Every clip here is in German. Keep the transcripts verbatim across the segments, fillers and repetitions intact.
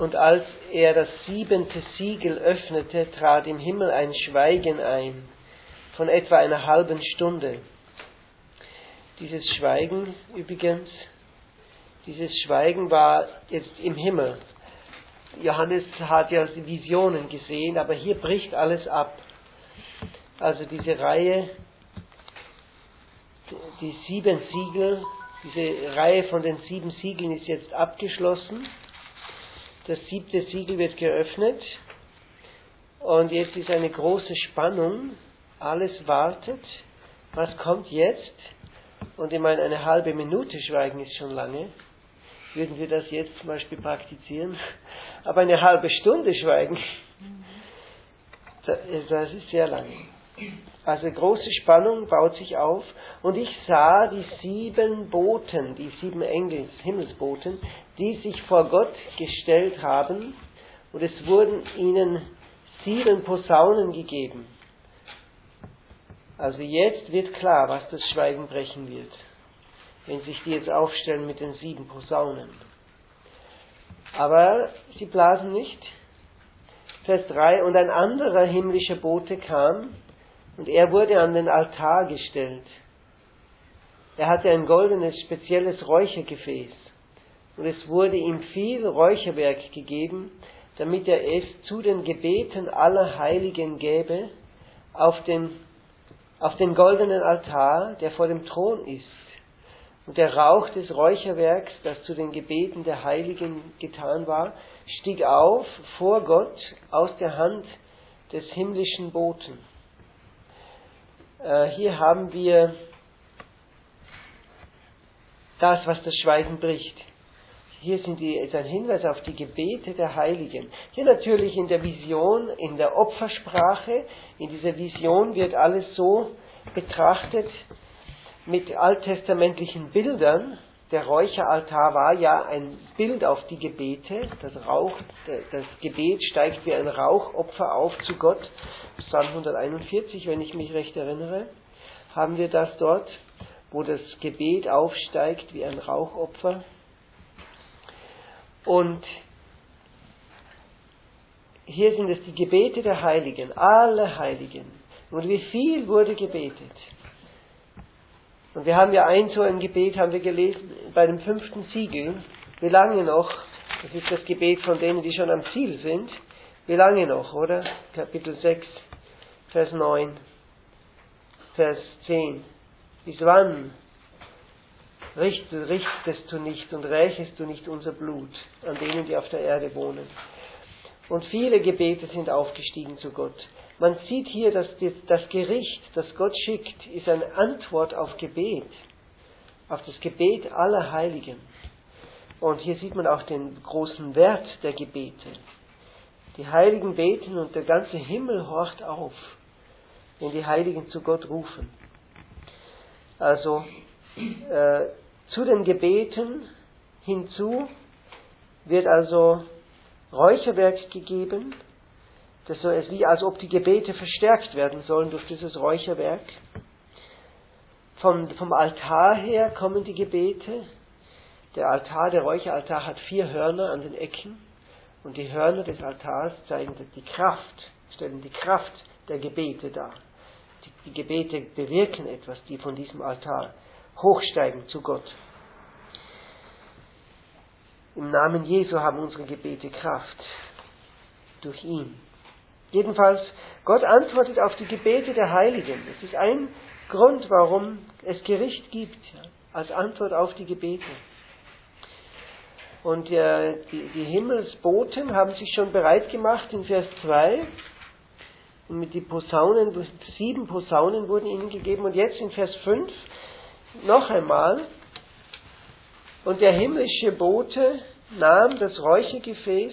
Und als er das siebente Siegel öffnete, trat im Himmel ein Schweigen ein, von etwa einer halben Stunde. Dieses Schweigen übrigens, dieses Schweigen war jetzt im Himmel. Johannes hat ja Visionen gesehen, aber hier bricht alles ab. Also diese Reihe, die sieben Siegel, diese Reihe von den sieben Siegeln ist jetzt abgeschlossen. Das siebte Siegel wird geöffnet und jetzt ist eine große Spannung. Alles wartet. Was kommt jetzt? Und ich meine, eine halbe Minute Schweigen ist schon lange. Würden wir das jetzt zum Beispiel praktizieren? Aber eine halbe Stunde Schweigen, das ist sehr lange. Also große Spannung baut sich auf. Und ich sah die sieben Boten, die sieben Engel, Himmelsboten, die sich vor Gott gestellt haben. Und es wurden ihnen sieben Posaunen gegeben. Also jetzt wird klar, was das Schweigen brechen wird, wenn sich die jetzt aufstellen mit den sieben Posaunen. Aber sie blasen nicht. Vers drei, und ein anderer himmlischer Bote kam, und er wurde an den Altar gestellt. Er hatte ein goldenes, spezielles Räuchergefäß, und es wurde ihm viel Räucherwerk gegeben, damit er es zu den Gebeten aller Heiligen gäbe, auf den, auf den goldenen Altar, der vor dem Thron ist. Und der Rauch des Räucherwerks, das zu den Gebeten der Heiligen getan war, stieg auf vor Gott aus der Hand des himmlischen Boten. Äh, hier haben wir das, was das Schweigen bricht. Hier sind die, ist ein Hinweis auf die Gebete der Heiligen. Hier natürlich in der Vision, in der Opfersprache, in dieser Vision wird alles so betrachtet, mit alttestamentlichen Bildern. Der Räucheraltar war ja ein Bild auf die Gebete. Das Rauch, das Gebet steigt wie ein Rauchopfer auf zu Gott. Psalm hunderteinundvierzig, wenn ich mich recht erinnere, haben wir das dort, wo das Gebet aufsteigt wie ein Rauchopfer. Und hier sind es die Gebete der Heiligen, alle Heiligen. Und wie viel wurde gebetet? Und wir haben ja ein so ein Gebet, haben wir gelesen, bei dem fünften Siegel. Wie lange noch? Das ist das Gebet von denen, die schon am Ziel sind. Wie lange noch, oder? Kapitel sechs, Vers neun, Vers zehn. Bis wann richtest, richtest du nicht und rächest du nicht unser Blut an denen, die auf der Erde wohnen? Und viele Gebete sind aufgestiegen zu Gott. Man sieht hier, dass das Gericht, das Gott schickt, ist eine Antwort auf Gebet, auf das Gebet aller Heiligen. Und hier sieht man auch den großen Wert der Gebete. Die Heiligen beten und der ganze Himmel horcht auf, wenn die Heiligen zu Gott rufen. Also äh, zu den Gebeten hinzu wird also Räucherwerk gegeben. Das so ist wie, als ob die Gebete verstärkt werden sollen durch dieses Räucherwerk. Vom, vom Altar her kommen die Gebete. Der Altar, der Räucheraltar hat vier Hörner an den Ecken. Und die Hörner des Altars zeigen die Kraft, stellen die Kraft der Gebete dar. Die, die Gebete bewirken etwas, die von diesem Altar hochsteigen zu Gott. Im Namen Jesu haben unsere Gebete Kraft. Durch ihn. Jedenfalls, Gott antwortet auf die Gebete der Heiligen. Das ist ein Grund, warum es Gericht gibt, ja, als Antwort auf die Gebete. Und äh, die, die Himmelsboten haben sich schon bereit gemacht in Vers zwei. Und mit die Posaunen, sieben Posaunen wurden ihnen gegeben. Und jetzt in Vers fünf noch einmal. Und der himmlische Bote nahm das Räuchergefäß,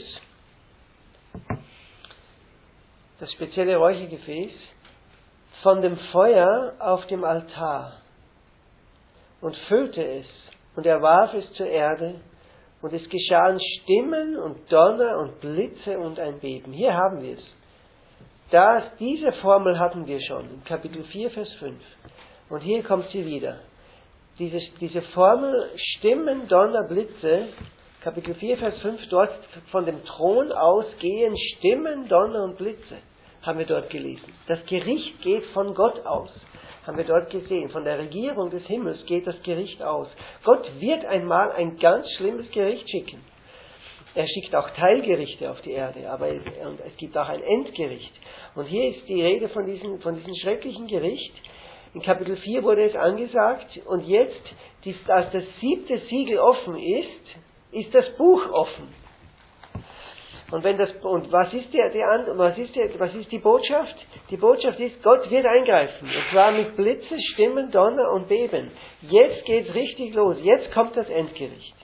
das spezielle Räuchergefäß, von dem Feuer auf dem Altar und füllte es, und er warf es zur Erde, und es geschahen Stimmen und Donner und Blitze und ein Beben. Hier haben wir es. Das, diese Formel hatten wir schon in Kapitel vier, Vers fünf. Und hier kommt sie wieder. Diese, diese Formel Stimmen, Donner, Blitze Kapitel vier, Vers fünf, dort von dem Thron aus gehen Stimmen, Donner und Blitze, haben wir dort gelesen. Das Gericht geht von Gott aus, haben wir dort gesehen. Von der Regierung des Himmels geht das Gericht aus. Gott wird einmal ein ganz schlimmes Gericht schicken. Er schickt auch Teilgerichte auf die Erde, aber es, und es gibt auch ein Endgericht. Und hier ist die Rede von diesem, von diesem schrecklichen Gericht. In Kapitel vier wurde es angesagt, und jetzt, als das siebte Siegel offen ist, ist das Buch offen. Und wenn das, und was ist der, der, was ist der, was ist die Botschaft? Die Botschaft ist, Gott wird eingreifen. Und zwar mit Blitze, Stimmen, Donner und Beben. Jetzt geht's richtig los. Jetzt kommt das Endgericht.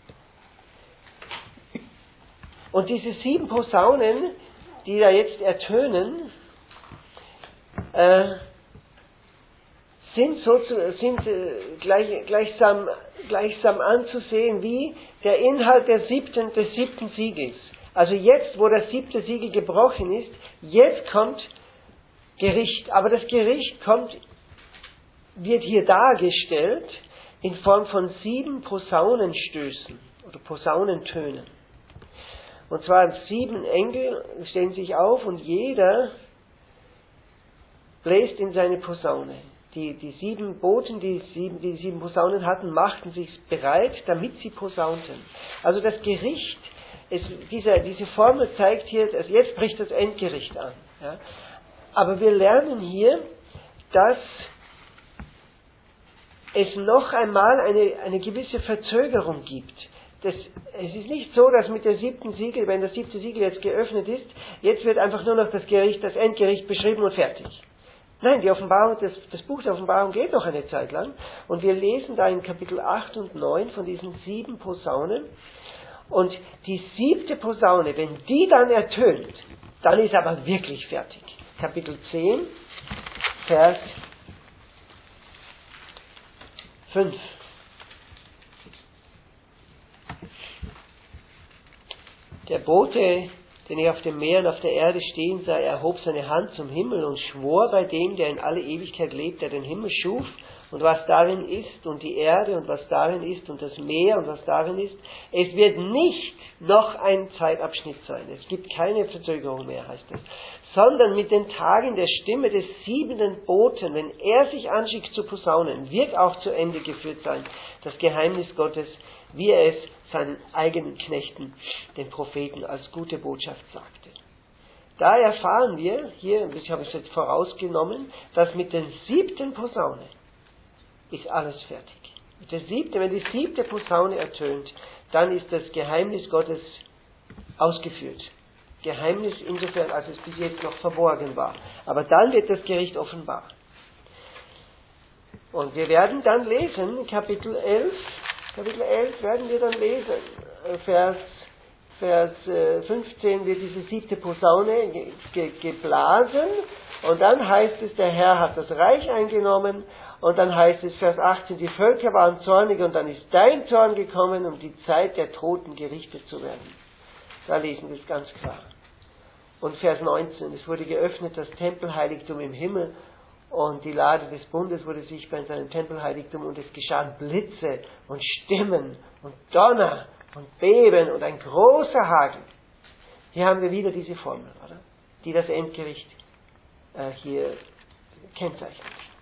Und diese sieben Posaunen, die da jetzt ertönen, äh, sind, so zu, sind äh, gleich, gleichsam, gleichsam anzusehen wie der Inhalt der siebten, des siebten Siegels. Also jetzt, wo das siebte Siegel gebrochen ist, jetzt kommt Gericht. Aber das Gericht kommt, wird hier dargestellt in Form von sieben Posaunenstößen oder Posaunentönen. Und zwar sieben Engel stellen sich auf und jeder bläst in seine Posaune. Die, die sieben Boten, die sieben, die sieben Posaunen hatten, machten sich bereit, damit sie posaunten. Also das Gericht, es, dieser, diese Formel zeigt hier, dass jetzt bricht das Endgericht an. Ja. Aber wir lernen hier, dass es noch einmal eine, eine gewisse Verzögerung gibt. Das, es ist nicht so, dass mit der siebten Siegel, wenn das siebte Siegel jetzt geöffnet ist, jetzt wird einfach nur noch das Gericht, das Endgericht beschrieben und fertig. Nein, die Offenbarung, das, das Buch der Offenbarung geht noch eine Zeit lang. Und wir lesen da in Kapitel acht und neun von diesen sieben Posaunen. Und die siebte Posaune, wenn die dann ertönt, dann ist aber wirklich fertig. Kapitel zehn, Vers fünf. Der Bote, den ich auf dem Meer und auf der Erde stehen sah, erhob seine Hand zum Himmel und schwor bei dem, der in alle Ewigkeit lebt, der den Himmel schuf und was darin ist und die Erde und was darin ist und das Meer und was darin ist. Es wird nicht noch ein Zeitabschnitt sein. Es gibt keine Verzögerung mehr, heißt es. Sondern mit den Tagen der Stimme des siebenten Boten, wenn er sich anschickt zu posaunen, wird auch zu Ende geführt sein, das Geheimnis Gottes, wie er es seinen eigenen Knechten, den Propheten, als gute Botschaft sagte. Da erfahren wir, hier, ich habe es jetzt vorausgenommen, dass mit der siebten Posaune ist alles fertig. Mit der siebten, wenn die siebte Posaune ertönt, dann ist das Geheimnis Gottes ausgeführt. Geheimnis insofern, als es bis jetzt noch verborgen war. Aber dann wird das Gericht offenbar. Und wir werden dann lesen, Kapitel elf, Kapitel elf werden wir dann lesen, Vers, Vers fünfzehn wird diese siebte Posaune ge, ge, geblasen und dann heißt es, der Herr hat das Reich eingenommen und dann heißt es, Vers achtzehn, die Völker waren zornig und dann ist dein Zorn gekommen, um die Zeit der Toten gerichtet zu werden. Da lesen wir es ganz klar. Und Vers neunzehn, es wurde geöffnet das Tempelheiligtum im Himmel und die Lade des Bundes wurde sichtbar in seinem Tempelheiligtum und es geschahen Blitze und Stimmen und Donner und Beben und ein großer Hagel. Hier haben wir wieder diese Formel, oder? Die das Endgericht äh, hier kennzeichnet.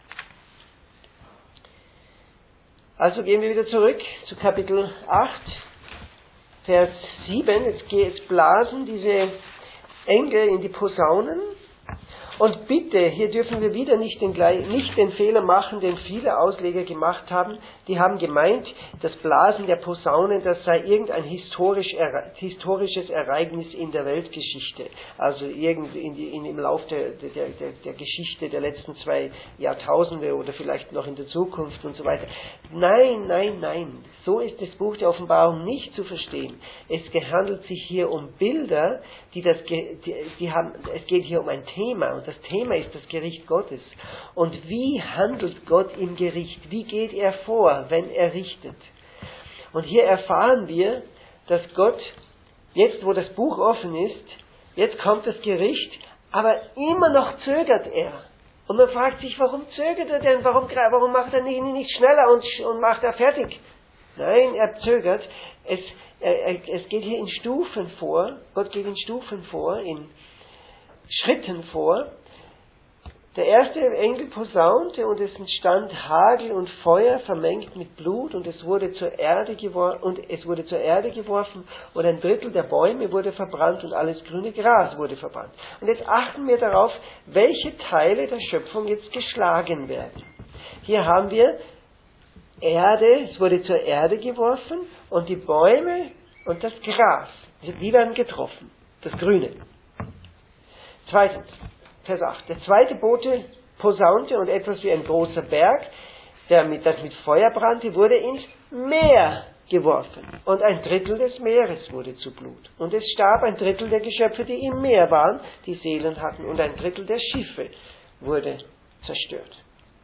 Also gehen wir wieder zurück zu Kapitel acht, Vers sieben. Jetzt, jetzt blasen diese Engel in die Posaunen. Und bitte, hier dürfen wir wieder nicht den, nicht den Fehler machen, den viele Ausleger gemacht haben. Die haben gemeint, das Blasen der Posaunen, das sei irgendein historisch, historisches Ereignis in der Weltgeschichte. Also irgend in die, in, im Lauf der, der, der, der Geschichte der letzten zwei Jahrtausende oder vielleicht noch in der Zukunft und so weiter. Nein, nein, nein. So ist das Buch der Offenbarung nicht zu verstehen. Es handelt sich hier um Bilder, die das, die, die haben, es geht hier um ein Thema. Und das Thema ist das Gericht Gottes. Und wie handelt Gott im Gericht? Wie geht er vor, wenn er richtet? Und hier erfahren wir, dass Gott, jetzt wo das Buch offen ist, jetzt kommt das Gericht, aber immer noch zögert er. Und man fragt sich, warum zögert er denn? Warum, warum macht er ihn nicht schneller und, und macht er fertig? Nein, er zögert. Es, er, es geht hier in Stufen vor. Gott geht in Stufen vor, in Schritten vor. Der erste Engel posaunte und es entstand Hagel und Feuer vermengt mit Blut und es wurde zur Erde geworfen und es wurde zur Erde geworfen und ein Drittel der Bäume wurde verbrannt und alles grüne Gras wurde verbrannt. Und jetzt achten wir darauf, welche Teile der Schöpfung jetzt geschlagen werden. Hier haben wir Erde, es wurde zur Erde geworfen und die Bäume und das Gras, die werden getroffen, das Grüne. Zweitens, Vers acht. Der zweite Bote posaunte und etwas wie ein großer Berg, der mit, das mit Feuer brannte, wurde ins Meer geworfen. Und ein Drittel des Meeres wurde zu Blut. Und es starb ein Drittel der Geschöpfe, die im Meer waren, die Seelen hatten. Und ein Drittel der Schiffe wurde zerstört.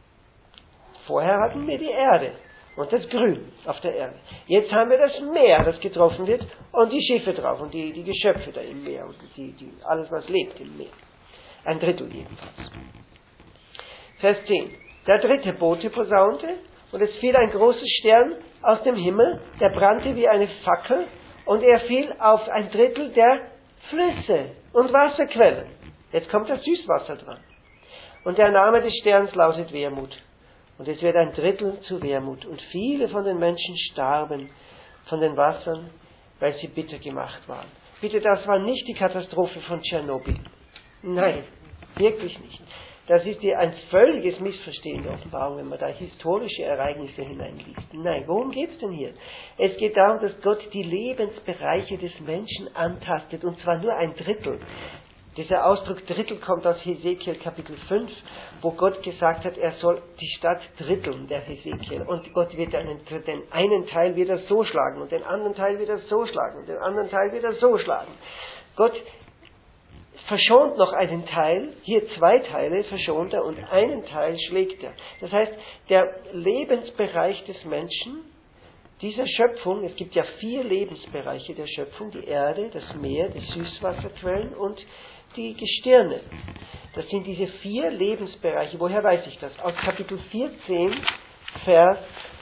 Vorher hatten wir die Erde und das Grün auf der Erde. Jetzt haben wir das Meer, das getroffen wird, und die Schiffe drauf und die, die Geschöpfe da im Meer und die, die, alles, was lebt im Meer. Ein Drittel jedenfalls. Vers zehn. Der dritte Bote posaunte, und es fiel ein großer Stern aus dem Himmel, der brannte wie eine Fackel, und er fiel auf ein Drittel der Flüsse und Wasserquellen. Jetzt kommt das Süßwasser dran. Und der Name des Sterns lautet Wermut. Und es wird ein Drittel zu Wermut. Und viele von den Menschen starben von den Wassern, weil sie bitter gemacht waren. Bitte, das war nicht die Katastrophe von Tschernobyl. Nein, wirklich nicht. Das ist dir ein völliges Missverstehen der Offenbarung, wenn man da historische Ereignisse hineinliest. Nein, worum geht es denn hier? Es geht darum, dass Gott die Lebensbereiche des Menschen antastet, und zwar nur ein Drittel. Dieser Ausdruck Drittel kommt aus Hesekiel Kapitel fünf, wo Gott gesagt hat, er soll die Stadt dritteln, der Hesekiel. Und Gott wird einen, den einen Teil wieder so schlagen und den anderen Teil wieder so schlagen und den anderen Teil wieder so schlagen. Gott verschont noch einen Teil, hier zwei Teile verschont er und einen Teil schlägt er. Das heißt, der Lebensbereich des Menschen, dieser Schöpfung, es gibt ja vier Lebensbereiche der Schöpfung, die Erde, das Meer, die Süßwasserquellen und die Gestirne. Das sind diese vier Lebensbereiche. Woher weiß ich das? Aus Kapitel vierzehn, Vers,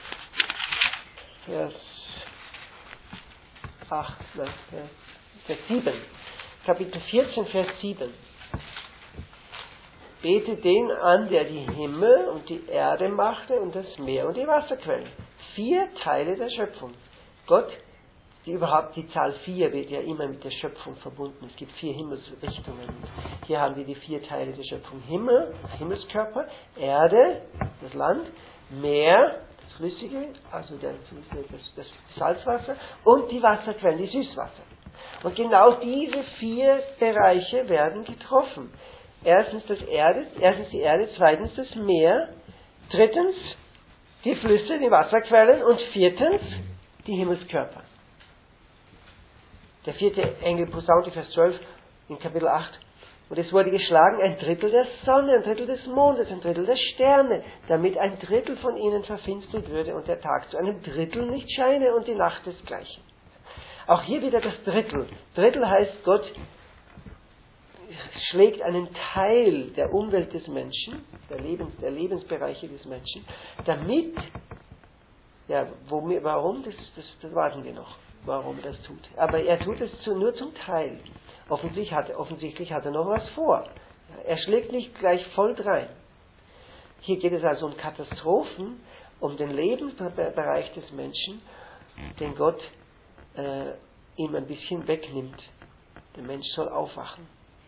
Vers acht, nein, Vers, Vers sieben. Kapitel vierzehn, Vers sieben. Bete den an, der die Himmel und die Erde machte und das Meer und die Wasserquellen. Vier Teile der Schöpfung. Gott, die überhaupt die Zahl vier wird ja immer mit der Schöpfung verbunden. Es gibt vier Himmelsrichtungen. Hier haben wir die vier Teile der Schöpfung. Himmel, Himmelskörper, Erde, das Land, Meer, das Flüssige, also das, das, das Salzwasser, und die Wasserquellen, die Süßwasser. Und genau diese vier Bereiche werden getroffen. Erstens das Erde, erstens die Erde, zweitens das Meer, drittens die Flüsse, die Wasserquellen und viertens die Himmelskörper. Der vierte Engel posaunte, Vers zwölf in Kapitel acht. Und es wurde geschlagen ein Drittel der Sonne, ein Drittel des Mondes, ein Drittel der Sterne, damit ein Drittel von ihnen verfinstert würde und der Tag zu einem Drittel nicht scheine und die Nacht desgleichen. Auch hier wieder das Drittel. Drittel heißt, Gott schlägt einen Teil der Umwelt des Menschen, der, Lebens, der Lebensbereiche des Menschen, damit, ja, womit, warum, das, das, das warten wir noch, warum er das tut. Aber er tut es zu, nur zum Teil. Offensichtlich hat, offensichtlich hat er noch was vor. Er schlägt nicht gleich voll drein. Hier geht es also um Katastrophen, um den Lebensbereich des Menschen, den Gott äh, ihm ein bisschen wegnimmt. Der Mensch soll aufwachen.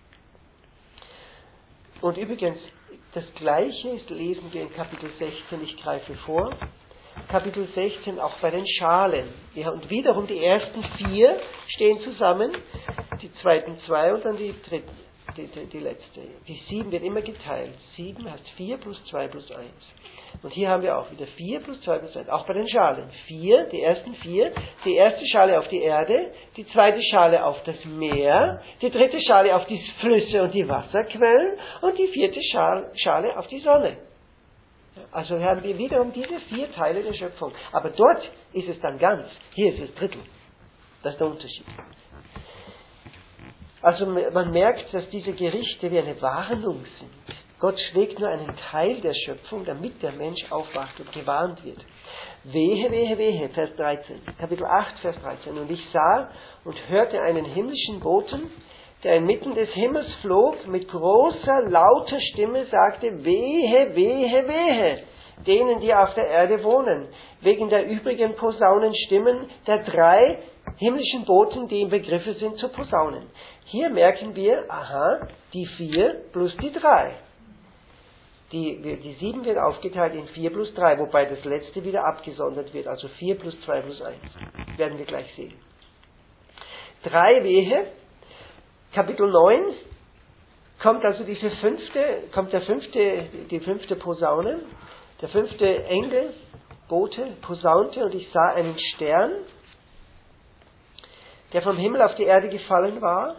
Und übrigens, das Gleiche lesen wir in Kapitel sechzehn, ich greife vor. Kapitel sechzehn auch bei den Schalen. Ja, und wiederum die ersten vier stehen zusammen, die zweiten zwei und dann die dritten, die, die, die letzte. Die sieben wird immer geteilt. Sieben heißt vier plus zwei plus eins. Und hier haben wir auch wieder vier plus zwei plus eins, auch bei den Schalen. Vier, die ersten vier, die erste Schale auf die Erde, die zweite Schale auf das Meer, die dritte Schale auf die Flüsse und die Wasserquellen und die vierte Schale auf die Sonne. Also haben wir wiederum diese vier Teile der Schöpfung. Aber dort ist es dann ganz, hier ist es Drittel. Das ist der Unterschied. Also man merkt, dass diese Gerichte wie eine Warnung sind. Gott schlägt nur einen Teil der Schöpfung, damit der Mensch aufwacht und gewarnt wird. Wehe, wehe, wehe, Vers dreizehn, Kapitel acht, Vers dreizehn. Und ich sah und hörte einen himmlischen Boten, der inmitten des Himmels flog, mit großer, lauter Stimme sagte, wehe, wehe, wehe, denen, die auf der Erde wohnen, wegen der übrigen Posaunenstimmen der drei himmlischen Boten, die im Begriffe sind zu posaunen. Hier merken wir, aha, die vier plus die drei. Die, die sieben wird aufgeteilt in vier plus drei, wobei das letzte wieder abgesondert wird, also vier plus zwei plus eins. Werden wir gleich sehen. Drei Wehe, Kapitel neun, kommt also diese fünfte, kommt der fünfte, die fünfte Posaune, der fünfte Engel, Bote, posaunte, und ich sah einen Stern, der vom Himmel auf die Erde gefallen war.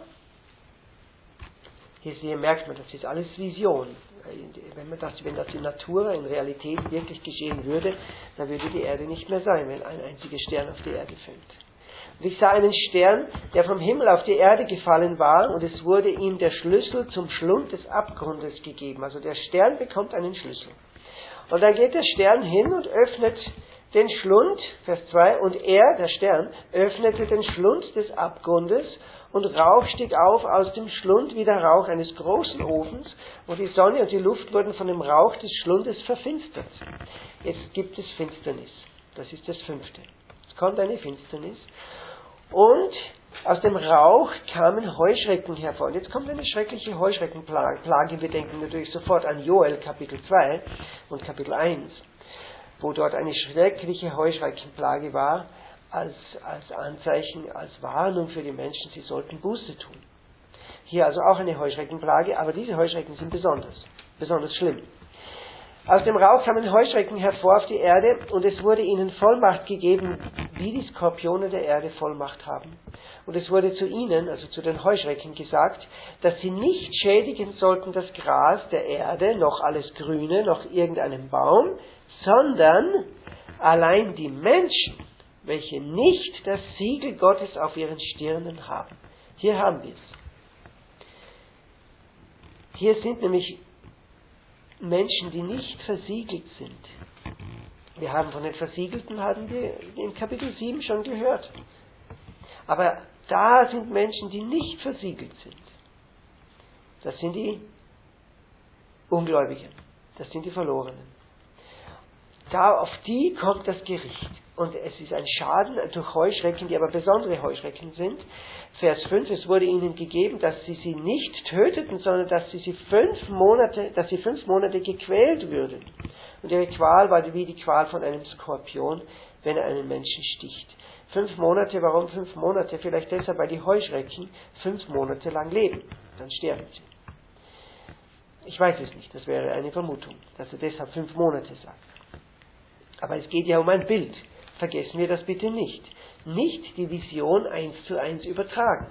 Hier merkt man, das ist alles Vision. Wenn man das, wenn das in Natur, in Realität wirklich geschehen würde, dann würde die Erde nicht mehr sein, wenn ein einziger Stern auf die Erde fällt. Und ich sah einen Stern, der vom Himmel auf die Erde gefallen war, und es wurde ihm der Schlüssel zum Schlund des Abgrundes gegeben. Also der Stern bekommt einen Schlüssel. Und dann geht der Stern hin und öffnet den Schlund, Vers zwei, und er, der Stern, öffnete den Schlund des Abgrundes, und Rauch stieg auf aus dem Schlund wie der Rauch eines großen Ofens, und die Sonne und die Luft wurden von dem Rauch des Schlundes verfinstert. Jetzt gibt es Finsternis. Das ist das Fünfte. Es kommt eine Finsternis. Und aus dem Rauch kamen Heuschrecken hervor. Und jetzt kommt eine schreckliche Heuschreckenplage. Wir denken natürlich sofort an Joel Kapitel zwei und Kapitel eins, wo dort eine schreckliche Heuschreckenplage war, als, als Anzeichen, als Warnung für die Menschen, sie sollten Buße tun. Hier also auch eine Heuschreckenplage, aber diese Heuschrecken sind besonders, besonders schlimm. Aus dem Rauch kamen Heuschrecken hervor auf die Erde, und es wurde ihnen Vollmacht gegeben, wie die Skorpione der Erde Vollmacht haben. Und es wurde zu ihnen, also zu den Heuschrecken, gesagt, dass sie nicht schädigen sollten das Gras der Erde, noch alles Grüne, noch irgendeinen Baum, sondern allein die Menschen, welche nicht das Siegel Gottes auf ihren Stirnen haben. Hier haben wir es. Hier sind nämlich Menschen, die nicht versiegelt sind. Wir haben von den Versiegelten, haben wir in Kapitel sieben schon gehört. Aber da sind Menschen, die nicht versiegelt sind. Das sind die Ungläubigen. Das sind die Verlorenen. Da auf die kommt das Gericht. Und es ist ein Schaden durch Heuschrecken, die aber besondere Heuschrecken sind. Vers fünf, es wurde ihnen gegeben, dass sie sie nicht töteten, sondern dass sie, sie fünf Monate, dass sie fünf Monate gequält würden. Und ihre Qual war wie die Qual von einem Skorpion, wenn er einen Menschen sticht. Fünf Monate, warum fünf Monate? Vielleicht deshalb, weil die Heuschrecken fünf Monate lang leben. Dann sterben sie. Ich weiß es nicht, das wäre eine Vermutung, dass er deshalb fünf Monate sagt. Aber es geht ja um ein Bild. Vergessen wir das bitte nicht. Nicht die Vision eins zu eins übertragen.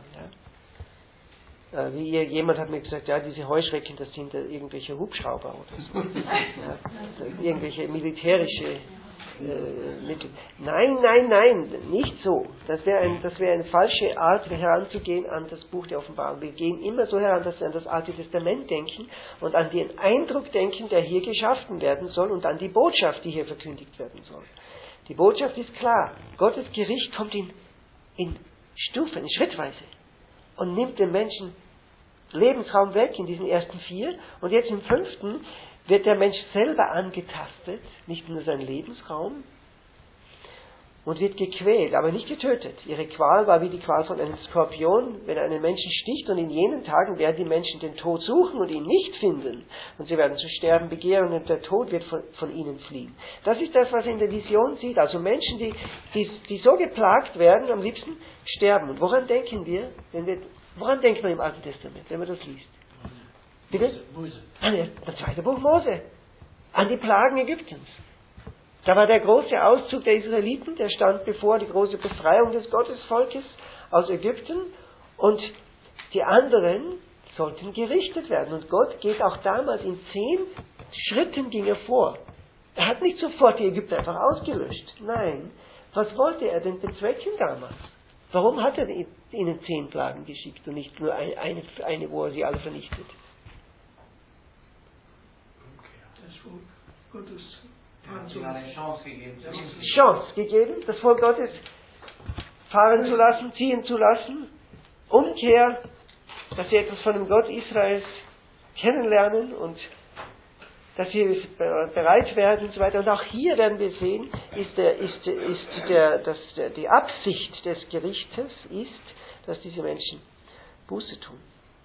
Ja. Wie jemand hat mir gesagt, ja, diese Heuschrecken, das sind irgendwelche Hubschrauber oder so. Ja, irgendwelche militärische äh, Mittel. Nein, nein, nein, nicht so. Das wäre ein, das wäre eine falsche Art, heranzugehen an das Buch der Offenbarung. Wir gehen immer so heran, dass wir an das Alte Testament denken und an den Eindruck denken, der hier geschaffen werden soll, und an die Botschaft, die hier verkündigt werden soll. Die Botschaft ist klar. Gottes Gericht kommt in, in Stufen, schrittweise, und nimmt den Menschen Lebensraum weg in diesen ersten vier, und jetzt im fünften wird der Mensch selber angetastet, nicht nur sein Lebensraum, und wird gequält, aber nicht getötet. Ihre Qual war wie die Qual von einem Skorpion, wenn er einen Menschen sticht, und in jenen Tagen werden die Menschen den Tod suchen und ihn nicht finden. Und sie werden zu sterben begehren, und der Tod wird von, von ihnen fliehen. Das ist das, was er in der Vision sieht. Also Menschen, die, die, die so geplagt werden, am liebsten sterben. Und woran denken wir, wenn wir, woran denkt man im Alten Testament, wenn man das liest? Bitte? Mose. An das zweite Buch Mose. An die Plagen Ägyptens. Da war der große Auszug der Israeliten, der stand bevor, die große Befreiung des Gottesvolkes aus Ägypten, und die anderen sollten gerichtet werden. Und Gott geht auch damals in zehn Schritten ging er vor. Er hat nicht sofort die Ägypter einfach ausgelöscht. Nein. Was wollte er denn bezwecken damals? Warum hat er ihnen zehn Plagen geschickt und nicht nur eine, eine wo er sie alle vernichtet? eine Chance gegeben. Chance gegeben, das Volk Gottes fahren zu lassen, ziehen zu lassen, Umkehr, dass sie etwas von dem Gott Israels kennenlernen und dass sie bereit werden und so weiter. Und auch hier werden wir sehen, ist, der, ist, ist der, dass der, die Absicht des Gerichtes ist, dass diese Menschen Buße tun.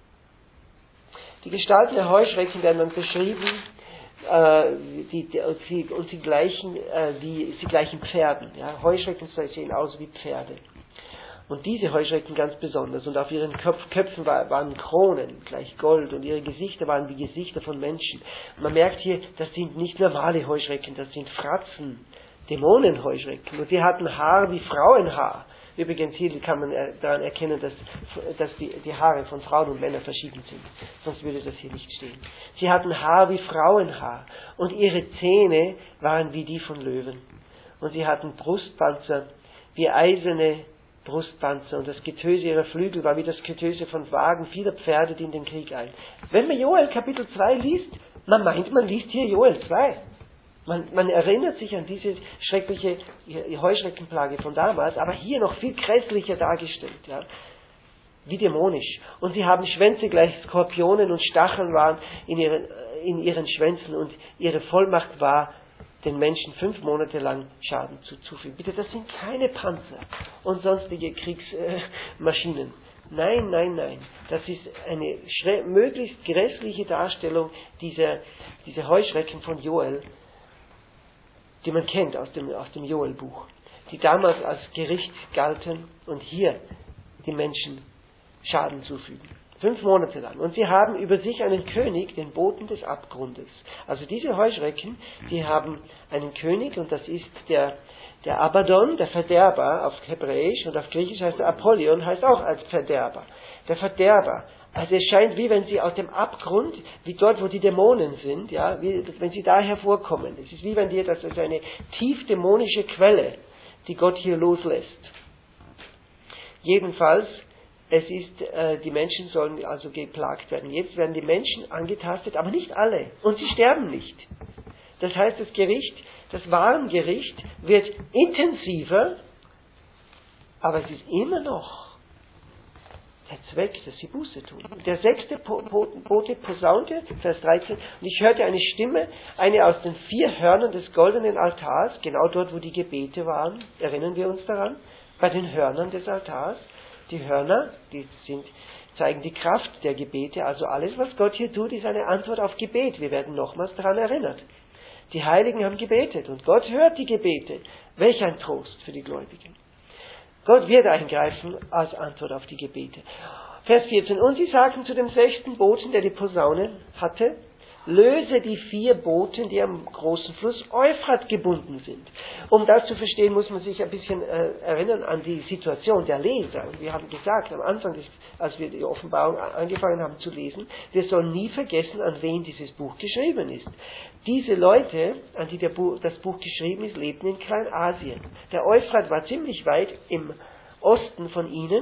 Die Gestalten der Heuschrecken werden dann beschrieben, äh, die, die, und sie gleichen, äh, die, sie gleichen Pferden. Ja? Heuschrecken sehen aus wie Pferde. Und diese Heuschrecken ganz besonders. Und auf ihren Köpf, Köpfen war, waren Kronen, gleich Gold. Und ihre Gesichter waren wie Gesichter von Menschen. Und man merkt hier, das sind nicht normale Heuschrecken, das sind Fratzen, Dämonenheuschrecken. Und die hatten Haar wie Frauenhaar. Übrigens hier kann man daran erkennen, dass, dass die, die Haare von Frauen und Männern verschieden sind. Sonst würde das hier nicht stehen. Sie hatten Haar wie Frauenhaar. Und ihre Zähne waren wie die von Löwen. Und sie hatten Brustpanzer wie eiserne Brustpanzer, und das Getöse ihrer Flügel war wie das Getöse von Wagen vieler Pferde, die in den Krieg eilen. Wenn man Joel Kapitel zwei liest, man meint, man liest hier Joel zwei. Man, man erinnert sich an diese schreckliche Heuschreckenplage von damals, aber hier noch viel grässlicher dargestellt, ja, wie dämonisch. Und sie haben Schwänze gleich Skorpionen und Stacheln waren in ihren, in ihren Schwänzen, und ihre Vollmacht war, den Menschen fünf Monate lang Schaden zuzufügen. Bitte, das sind keine Panzer und sonstige Kriegsmaschinen. Nein, nein, nein. Das ist eine schre- möglichst grässliche Darstellung dieser, dieser Heuschrecken von Joel, die man kennt aus dem, aus dem Joel-Buch, die damals als Gericht galten und hier die Menschen Schaden zufügen. Fünf Monate lang. Und sie haben über sich einen König, den Boten des Abgrundes. Also diese Heuschrecken, die haben einen König, und das ist der, der Abaddon, der Verderber auf Hebräisch, und auf Griechisch heißt er Apollyon, heißt auch als Verderber. Der Verderber. Also es scheint, wie wenn sie aus dem Abgrund, wie dort, wo die Dämonen sind, ja, wie, wenn sie da hervorkommen. Es ist wie wenn die, das ist eine tief dämonische Quelle, die Gott hier loslässt. Jedenfalls, es ist, äh, die Menschen sollen also geplagt werden. Jetzt werden die Menschen angetastet, aber nicht alle. Und sie sterben nicht. Das heißt, das Gericht, das Warengericht wird intensiver, aber es ist immer noch der Zweck, dass sie Buße tun. Der sechste Bote posaunte, Vers dreizehn, und ich hörte eine Stimme, eine aus den vier Hörnern des goldenen Altars, genau dort, wo die Gebete waren, erinnern wir uns daran, bei den Hörnern des Altars. Die Hörner, die sind, zeigen die Kraft der Gebete, also alles, was Gott hier tut, ist eine Antwort auf Gebet. Wir werden nochmals daran erinnert. Die Heiligen haben gebetet und Gott hört die Gebete. Welch ein Trost für die Gläubigen. Gott wird eingreifen als Antwort auf die Gebete. Vers vierzehn. Und sie sagten zu dem sechsten Boten, der die Posaune hatte, löse die vier Boten, die am großen Fluss Euphrat gebunden sind. Um das zu verstehen, muss man sich ein bisschen äh, erinnern an die Situation der Leser. Und wir haben gesagt, am Anfang, des, als wir die Offenbarung angefangen haben zu lesen, wir sollen nie vergessen, an wen dieses Buch geschrieben ist. Diese Leute, an die der Buch, das Buch geschrieben ist, lebten in Kleinasien. Der Euphrat war ziemlich weit im Osten von ihnen.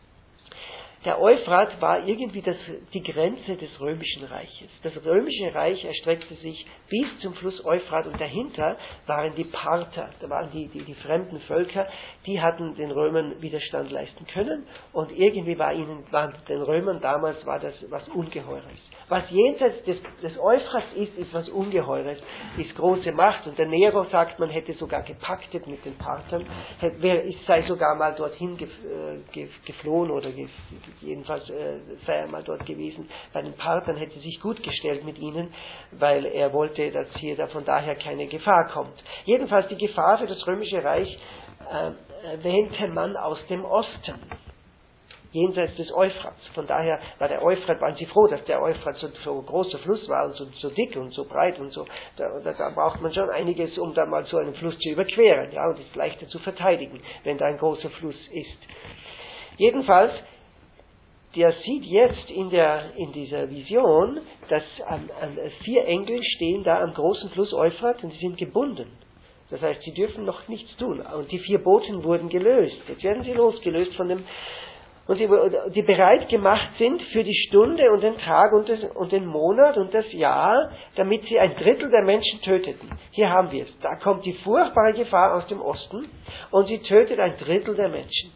Der Euphrat war irgendwie das, die Grenze des Römischen Reiches. Das Römische Reich erstreckte sich bis zum Fluss Euphrat, und dahinter waren die Parther, da waren die, die, die fremden Völker, die hatten den Römern Widerstand leisten können, und irgendwie war ihnen, waren den Römern damals war das was Ungeheures. Was jenseits des, des Euphrats ist, ist was Ungeheures, ist große Macht. Und der Nero sagt, man hätte sogar gepaktet mit den Parthern, es sei sogar mal dorthin geflohen oder jedenfalls sei er mal dort gewesen. Bei den Parthern hätte sich gut gestellt mit ihnen, weil er wollte, dass hier da von daher keine Gefahr kommt. Jedenfalls die Gefahr für das Römische Reich äh, wähnte man aus dem Osten, jenseits des Euphrats. Von daher war der Euphrat, waren sie froh, dass der Euphrat so, so großer Fluss war und so, so dick und so breit und so. Da, da, da braucht man schon einiges, um da mal so einen Fluss zu überqueren, ja, und es ist leichter zu verteidigen, wenn da ein großer Fluss ist. Jedenfalls, der sieht jetzt in der, in dieser Vision, dass an, an vier Engel stehen da am großen Fluss Euphrat, und sie sind gebunden. Das heißt, sie dürfen noch nichts tun. Und die vier Boten wurden gelöst. Jetzt werden sie losgelöst von dem und die, die bereit gemacht sind für die Stunde und den Tag und, das, und den Monat und das Jahr, damit sie ein Drittel der Menschen töteten. Hier haben wir es. Da kommt die furchtbare Gefahr aus dem Osten und sie tötet ein Drittel der Menschen.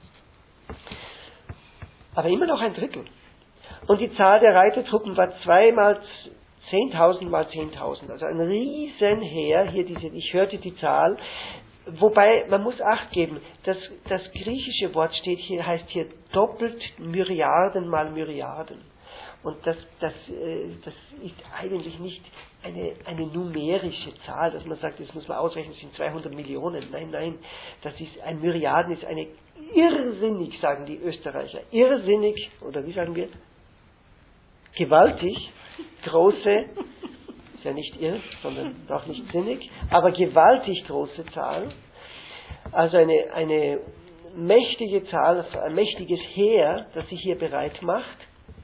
Aber immer noch ein Drittel. Und die Zahl der Reitertruppen war zweimal zehntausend mal zehntausend. Also ein Riesenheer. Hier diese, ich hörte die Zahl. Wobei, man muss Acht geben, das, das griechische Wort steht hier, heißt hier doppelt Myriaden mal Myriaden. Und das, das, das ist eigentlich nicht eine, eine numerische Zahl, dass man sagt, das muss man ausrechnen, das sind zweihundert Millionen. Nein, nein, das ist, ein Myriaden ist eine irrsinnig, sagen die Österreicher, irrsinnig, oder wie sagen wir, gewaltig, große, ja nicht irr, sondern auch nicht sinnig, aber gewaltig große Zahl. Also eine, eine mächtige Zahl, ein mächtiges Heer, das sich hier bereit macht.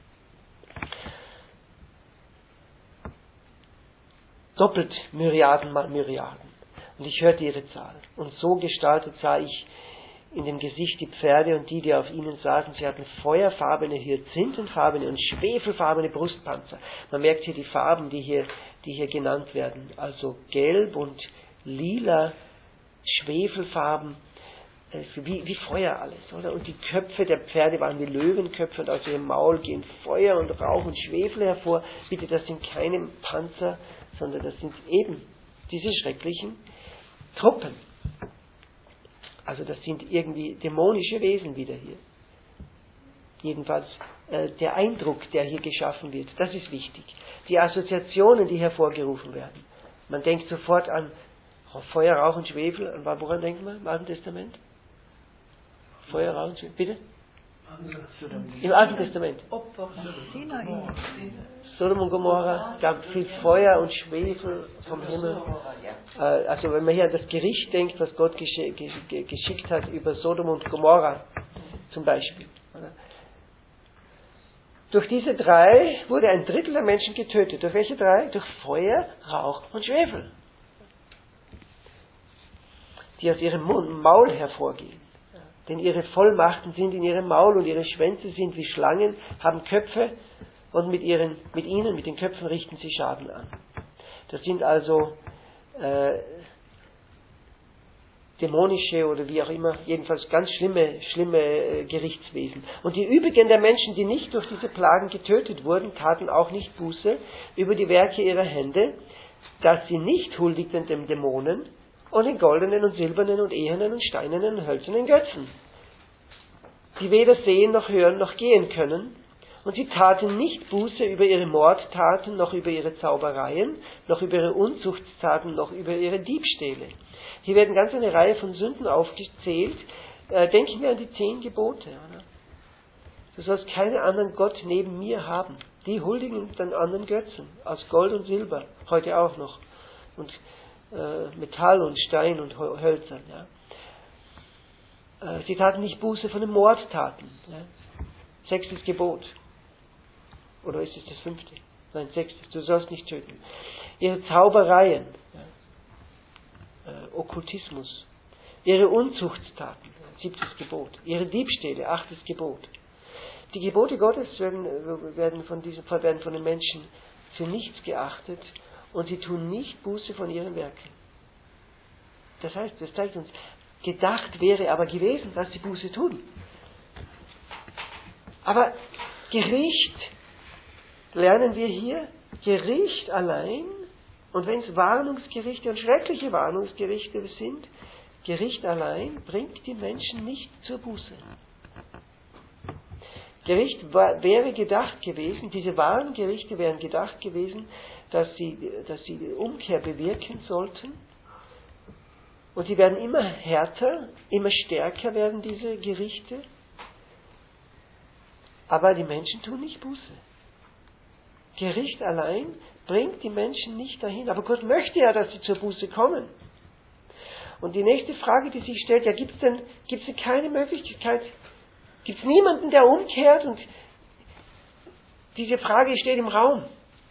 Doppelt Myriaden mal Myriaden. Und ich hörte ihre Zahl. Und so gestaltet sah ich in dem Gesicht die Pferde und die, die auf ihnen saßen. Sie hatten feuerfarbene, hyazinthenfarbene und schwefelfarbene Brustpanzer. Man merkt hier die Farben, die hier, die hier genannt werden. Also gelb und lila, Schwefelfarben, wie, wie Feuer alles, oder? Und die Köpfe der Pferde waren wie Löwenköpfe und aus ihrem Maul gehen Feuer und Rauch und Schwefel hervor. Bitte, das sind keine Panzer, sondern das sind eben diese schrecklichen Truppen. Also das sind irgendwie dämonische Wesen wieder hier. Jedenfalls äh, der Eindruck, der hier geschaffen wird, das ist wichtig. Die Assoziationen, die hervorgerufen werden. Man denkt sofort an Feuer, Rauch und Schwefel. Und woran denkt man im Alten Testament? Feuer, Rauch und Schwefel. Bitte? Im Alten Testament. Sodom und Gomorra, gab viel Feuer und Schwefel vom Himmel. Also wenn man hier an das Gericht denkt, was Gott geschickt hat über Sodom und Gomorra zum Beispiel. Durch diese drei wurde ein Drittel der Menschen getötet. Durch welche drei? Durch Feuer, Rauch und Schwefel, die aus ihrem Mund, Maul hervorgehen. Denn ihre Vollmachten sind in ihrem Maul und ihre Schwänze sind wie Schlangen, haben Köpfe und mit, ihren, mit ihnen, mit den Köpfen richten sie Schaden an. Das sind also äh, dämonische oder wie auch immer, jedenfalls ganz schlimme, schlimme äh, Gerichtswesen. Und die übrigen der Menschen, die nicht durch diese Plagen getötet wurden, taten auch nicht Buße über die Werke ihrer Hände, dass sie nicht huldigten dem Dämonen und den goldenen und silbernen und ehernen und steinernen und hölzernen Götzen, die weder sehen noch hören noch gehen können. Und sie taten nicht Buße über ihre Mordtaten, noch über ihre Zaubereien, noch über ihre Unzuchtstaten, noch über ihre Diebstähle. Hier werden ganz eine Reihe von Sünden aufgezählt. Äh, denken wir an die zehn Gebote. Oder? Du sollst keinen anderen Gott neben mir haben. Die huldigen den anderen Götzen, aus Gold und Silber, heute auch noch. Und äh, Metall und Stein und Hölzern. Ja. Äh, sie taten nicht Buße von den Mordtaten. Ja. Sechstes Gebot. Oder ist es das fünfte? Nein, sechstes. Du sollst nicht töten. Ihre Zaubereien, ja. äh, Okkultismus, ihre Unzuchtstaten, siebtes Gebot. Ihre Diebstähle, achtes Gebot. Die Gebote Gottes werden, werden, von diesen, werden von den Menschen für nichts geachtet und sie tun nicht Buße von ihren Werken. Das heißt, das zeigt uns, gedacht wäre aber gewesen, dass sie Buße tun. Aber Gericht, lernen wir hier, Gericht allein, und wenn es Warnungsgerichte und schreckliche Warnungsgerichte sind, Gericht allein bringt die Menschen nicht zur Buße. Gericht war, wäre gedacht gewesen, diese wahren Gerichte wären gedacht gewesen, dass sie, dass sie Umkehr bewirken sollten. Und sie werden immer härter, immer stärker werden diese Gerichte. Aber die Menschen tun nicht Buße. Gericht allein bringt die Menschen nicht dahin. Aber Gott möchte ja, dass sie zur Buße kommen. Und die nächste Frage, die sich stellt, ja, gibt es denn, gibt's denn keine Möglichkeit, gibt es niemanden, der umkehrt? Und diese Frage steht im Raum.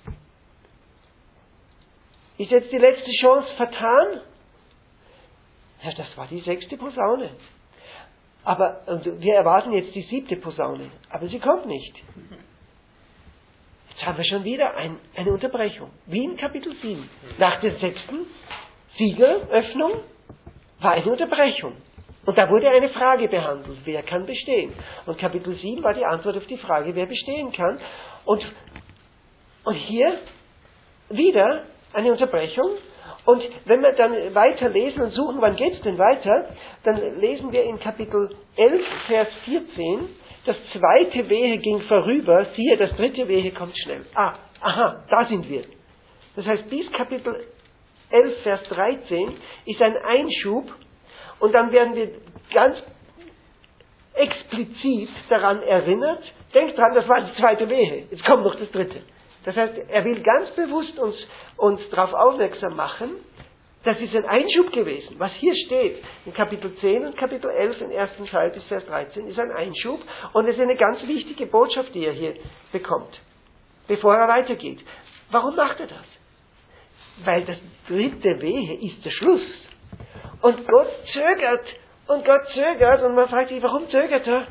Ist jetzt die letzte Chance vertan? Ja, das war die sechste Posaune. Aber und wir erwarten jetzt die siebte Posaune, aber sie kommt nicht. Jetzt haben wir schon wieder ein, eine Unterbrechung, wie in Kapitel sieben. Nach der sechsten Siegelöffnung war eine Unterbrechung. Und da wurde eine Frage behandelt, wer kann bestehen? Und Kapitel sieben war die Antwort auf die Frage, wer bestehen kann. Und, und hier wieder eine Unterbrechung. Und wenn wir dann weiter lesen und suchen, wann geht es denn weiter, dann lesen wir in Kapitel elf, Vers vierzehn, das zweite Wehe ging vorüber, siehe, das dritte Wehe kommt schnell. Ah, aha, da sind wir. Das heißt, bis Kapitel elf, Vers dreizehn ist ein Einschub und dann werden wir ganz explizit daran erinnert, denkt dran, das war die zweite Wehe, jetzt kommt noch das dritte. Das heißt, er will ganz bewusst uns, uns darauf aufmerksam machen, das ist ein Einschub gewesen. Was hier steht in Kapitel zehn und Kapitel elf, im ersten Teil bis Vers dreizehn, ist ein Einschub und es ist eine ganz wichtige Botschaft, die er hier bekommt, bevor er weitergeht. Warum macht er das? Weil das dritte Wehe ist der Schluss. Und Gott zögert und Gott zögert und man fragt sich, warum zögert er?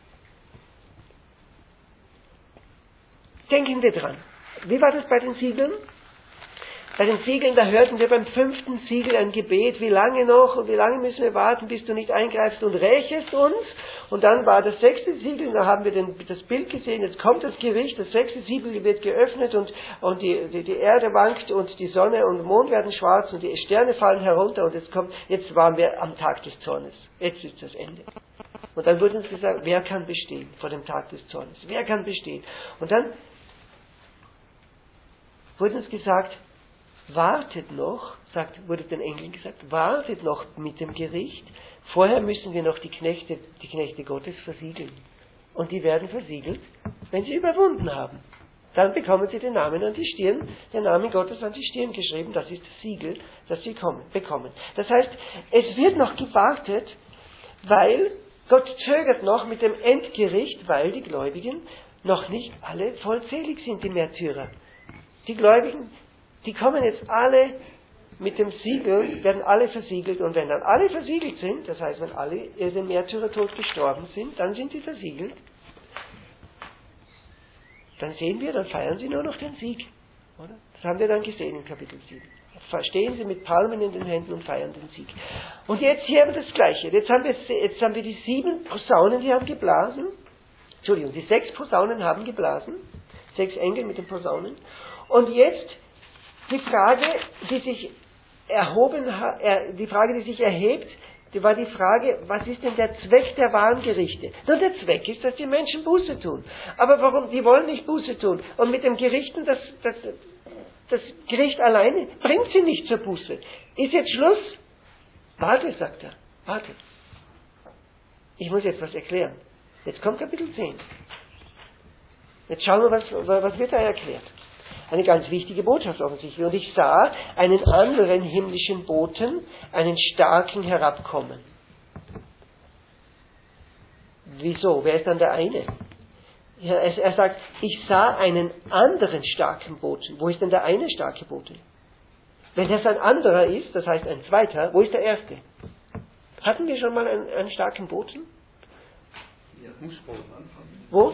Denken wir dran. Wie war das bei den Siegeln? Bei den Siegeln, da hörten wir beim fünften Siegel ein Gebet, wie lange noch und wie lange müssen wir warten, bis du nicht eingreifst und rächest uns. Und dann war das sechste Siegel, da haben wir den, das Bild gesehen, jetzt kommt das Gericht, das sechste Siegel wird geöffnet und, und die, die, die Erde wankt und die Sonne und der Mond werden schwarz und die Sterne fallen herunter und jetzt kommt, jetzt waren wir am Tag des Zornes. Jetzt ist das Ende. Und dann wurde uns gesagt, wer kann bestehen vor dem Tag des Zornes? Wer kann bestehen? Und dann wurde uns gesagt, wartet noch, sagt, wurde den Engeln gesagt, wartet noch mit dem Gericht. Vorher müssen wir noch die Knechte, die Knechte Gottes versiegeln. Und die werden versiegelt, wenn sie überwunden haben. Dann bekommen sie den Namen an die Stirn, den Namen Gottes an die Stirn geschrieben. Das ist das Siegel, das sie kommen, bekommen. Das heißt, es wird noch gewartet, weil Gott zögert noch mit dem Endgericht, weil die Gläubigen noch nicht alle vollzählig sind, die Märtyrer. Die Gläubigen, die kommen jetzt alle mit dem Siegel, werden alle versiegelt. Und wenn dann alle versiegelt sind, das heißt, wenn alle den Märtyrertod gestorben sind, dann sind sie versiegelt. Dann sehen wir, dann feiern sie nur noch den Sieg. Oder? Das haben wir dann gesehen in Kapitel sieben. Stehen sie mit Palmen in den Händen und feiern den Sieg. Und jetzt hier haben wir das Gleiche. Jetzt haben wir, jetzt haben wir die sieben Posaunen, die haben geblasen. Entschuldigung, die sechs Posaunen haben geblasen. Sechs Engel mit den Posaunen. Und jetzt die Frage, die sich erhoben hat, die Frage, die sich erhebt, die war die Frage, was ist denn der Zweck der wahren Gerichte? Nun, der Zweck ist, dass die Menschen Buße tun. Aber warum? Die wollen nicht Buße tun. Und mit dem Gerichten, das, das, das Gericht alleine bringt sie nicht zur Buße. Ist jetzt Schluss? Warte, sagt er. Warte. Ich muss jetzt was erklären. Jetzt kommt Kapitel zehn. Jetzt schauen wir, was, was wird da erklärt. Eine ganz wichtige Botschaft offensichtlich. Und ich sah einen anderen himmlischen Boten, einen starken herabkommen. Wieso? Wer ist dann der eine? Ja, er, er sagt, ich sah einen anderen starken Boten. Wo ist denn der eine starke Bote? Wenn das ein anderer ist, das heißt ein zweiter, wo ist der erste? Hatten wir schon mal einen, einen starken Boten? Ja, muss man anfangen. Wo?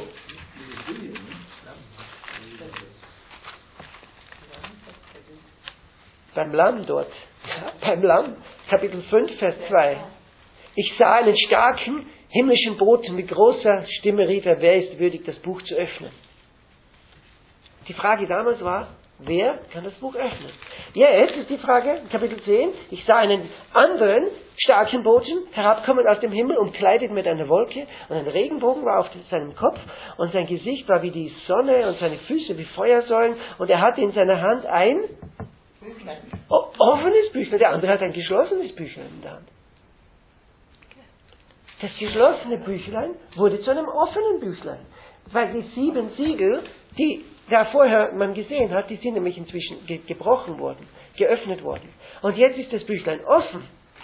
Beim Lamm dort. Ja, beim Lamm. Kapitel fünf, Vers zwei. Ich sah einen starken himmlischen Boten mit großer Stimme rief er, wer ist würdig, das Buch zu öffnen? Die Frage damals war, wer kann das Buch öffnen? Ja, jetzt ist die Frage, Kapitel zehn, ich sah einen anderen starken Boten herabkommen aus dem Himmel, umkleidet mit einer Wolke, und ein Regenbogen war auf seinem Kopf, und sein Gesicht war wie die Sonne, und seine Füße wie Feuersäulen, und er hatte in seiner Hand ein o- offenes Büchlein, der andere hat ein geschlossenes Büchlein in der Hand. Das geschlossene Büchlein wurde zu einem offenen Büchlein, weil die sieben Siegel, die da vorher man gesehen hat, die sind nämlich inzwischen ge- gebrochen worden, geöffnet worden. Und jetzt ist das Büchlein offen.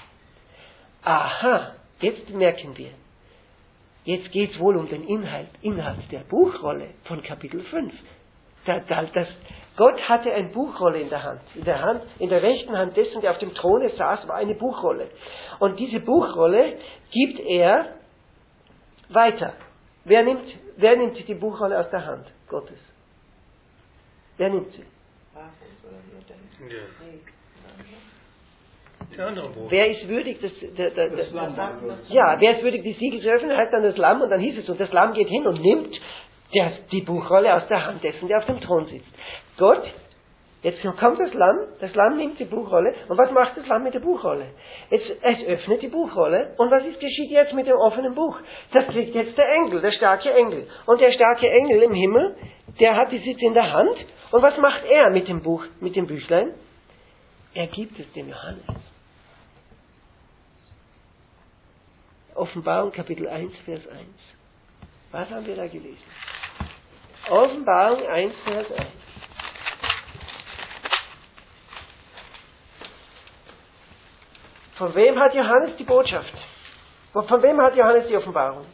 Aha, jetzt merken wir, jetzt geht es wohl um den Inhalt, Inhalt der Buchrolle von Kapitel fünf. Da, da, das, Gott hatte eine Buchrolle in der Hand. In der Hand, in der rechten Hand dessen, der auf dem Throne saß, war eine Buchrolle. Und diese Buchrolle gibt er Weiter. Wer nimmt, wer nimmt die Buchrolle aus der Hand Gottes? Wer nimmt sie? Ja. Der andere Buch. Wer ist würdig, das, der, der, Das der, Lamm. ja, wer ist würdig, die Siegel zu öffnen? Heißt dann das Lamm und dann hieß es, und das Lamm geht hin und nimmt der, die Buchrolle aus der Hand dessen, der auf dem Thron sitzt. Gott, jetzt kommt das Lamm, das Lamm nimmt die Buchrolle, und was macht das Lamm mit der Buchrolle? Jetzt, es öffnet die Buchrolle, und was ist, geschieht jetzt mit dem offenen Buch? Das kriegt jetzt der Engel, der starke Engel. Und der starke Engel im Himmel, der hat die Sitz in der Hand, und was macht er mit dem Buch, mit dem Büchlein? Er gibt es dem Johannes. Offenbarung Kapitel eins, Vers eins. Was haben wir da gelesen? Offenbarung eins, Vers eins. Von wem hat Johannes die Botschaft? Von wem hat Johannes die Offenbarung?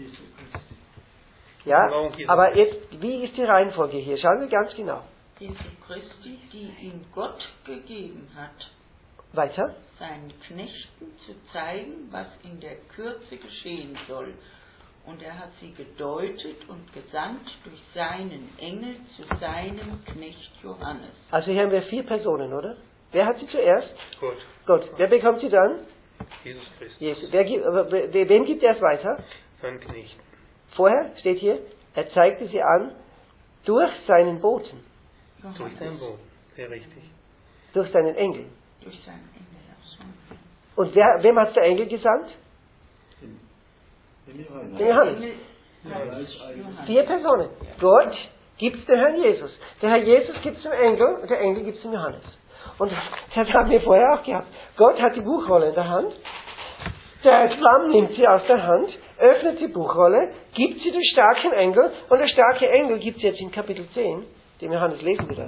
Ja, aber jetzt, wie ist die Reihenfolge hier? Schauen wir ganz genau. Jesu Christi, die ihm Gott gegeben hat, Weiter. seinen Knechten zu zeigen, was in der Kürze geschehen soll. Und er hat sie gedeutet und gesandt durch seinen Engel zu seinem Knecht Johannes. Also hier haben wir vier Personen, oder? Wer hat sie zuerst? Gott. Gott. Wer bekommt sie dann? Jesus Christus. Jesus. Wer, gibt- aber wer- wem gibt er es weiter? Sein Knecht. Vorher steht hier, er zeigte sie an durch seinen Boten, Johannes. Durch sein Boden. Sehr richtig. durch seinen Engel. Durch seinen Engel. Ach Und wer, wem hat der Engel gesandt? Den so. Johannes. Den Johannes. Engel Ja, heißt das ist eigentlich- Johannes. Vier Personen. Gott gibt es dem Herrn Jesus. Der Herr Jesus gibt es dem Engel und der Engel gibt es dem Johannes. Und das haben wir vorher auch gehabt. Gott hat die Buchrolle in der Hand. Der Lamm nimmt sie aus der Hand, öffnet die Buchrolle, gibt sie dem starken Engel und der starke Engel gibt sie jetzt in Kapitel zehn. Dem Johannes lesen wir das.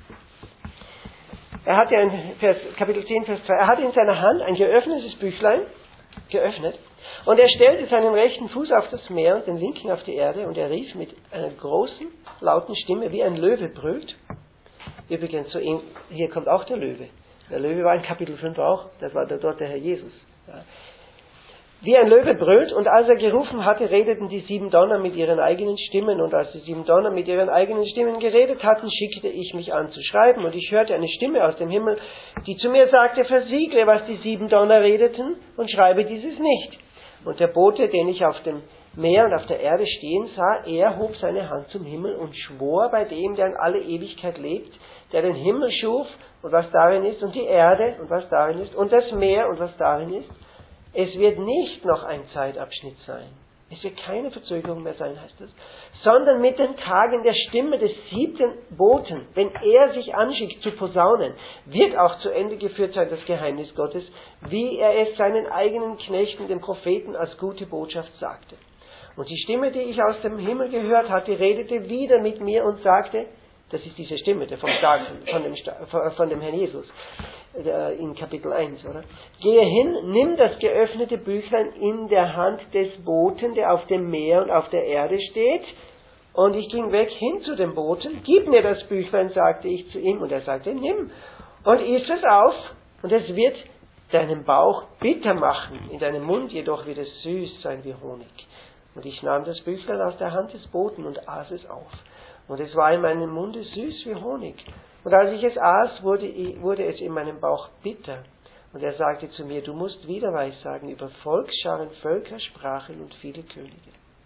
Er hat ja in Vers, Kapitel zehn, Vers zwei, er hatte in seiner Hand ein geöffnetes Büchlein, geöffnet, und er stellte seinen rechten Fuß auf das Meer und den linken auf die Erde, und er rief mit einer großen, lauten Stimme, wie ein Löwe brüllt. Übrigens, so in, hier kommt auch der Löwe. Der Löwe war in Kapitel fünf auch, das war dort der Herr Jesus. Ja. Wie ein Löwe brüllt, und als er gerufen hatte, redeten die sieben Donner mit ihren eigenen Stimmen, und als die sieben Donner mit ihren eigenen Stimmen geredet hatten, schickte ich mich an zu schreiben, und ich hörte eine Stimme aus dem Himmel, die zu mir sagte, versiegle, was die sieben Donner redeten, und schreibe dieses nicht. Und der Bote, den ich auf dem Meer und auf der Erde stehen sah, er hob seine Hand zum Himmel und schwor bei dem, der in alle Ewigkeit lebt, der den Himmel schuf und was darin ist, und die Erde und was darin ist, und das Meer und was darin ist. Es wird nicht noch ein Zeitabschnitt sein. Es wird keine Verzögerung mehr sein, heißt es. Sondern mit den Tagen der Stimme des siebten Boten, wenn er sich anschickt zu posaunen, wird auch zu Ende geführt sein das Geheimnis Gottes, wie er es seinen eigenen Knechten, den Propheten, als gute Botschaft sagte. Und die Stimme, die ich aus dem Himmel gehört hatte, redete wieder mit mir und sagte, das ist diese Stimme der vom Starken, von dem, von dem Herrn Jesus, in Kapitel eins, oder? Gehe hin, nimm das geöffnete Büchlein in der Hand des Boten, der auf dem Meer und auf der Erde steht. Und ich ging weg hin zu dem Boten, gib mir das Büchlein, sagte ich zu ihm, und er sagte, nimm. Und iss es auf, und es wird deinen Bauch bitter machen, in deinem Mund jedoch wird es süß sein wie Honig. Und ich nahm das Büchlein aus der Hand des Boten und aß es auf. Und es war in meinem Munde süß wie Honig. Und als ich es aß, wurde, wurde es in meinem Bauch bitter. Und er sagte zu mir, du musst wieder Weissagen über Volksscharen, Völker, Sprachen und viele Könige.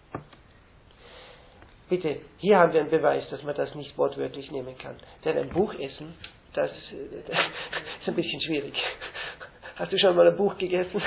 Bitte, hier haben wir einen Beweis, dass man das nicht wortwörtlich nehmen kann. Denn ein Buch essen, das ist, das ist ein bisschen schwierig. Hast du schon mal ein Buch gegessen?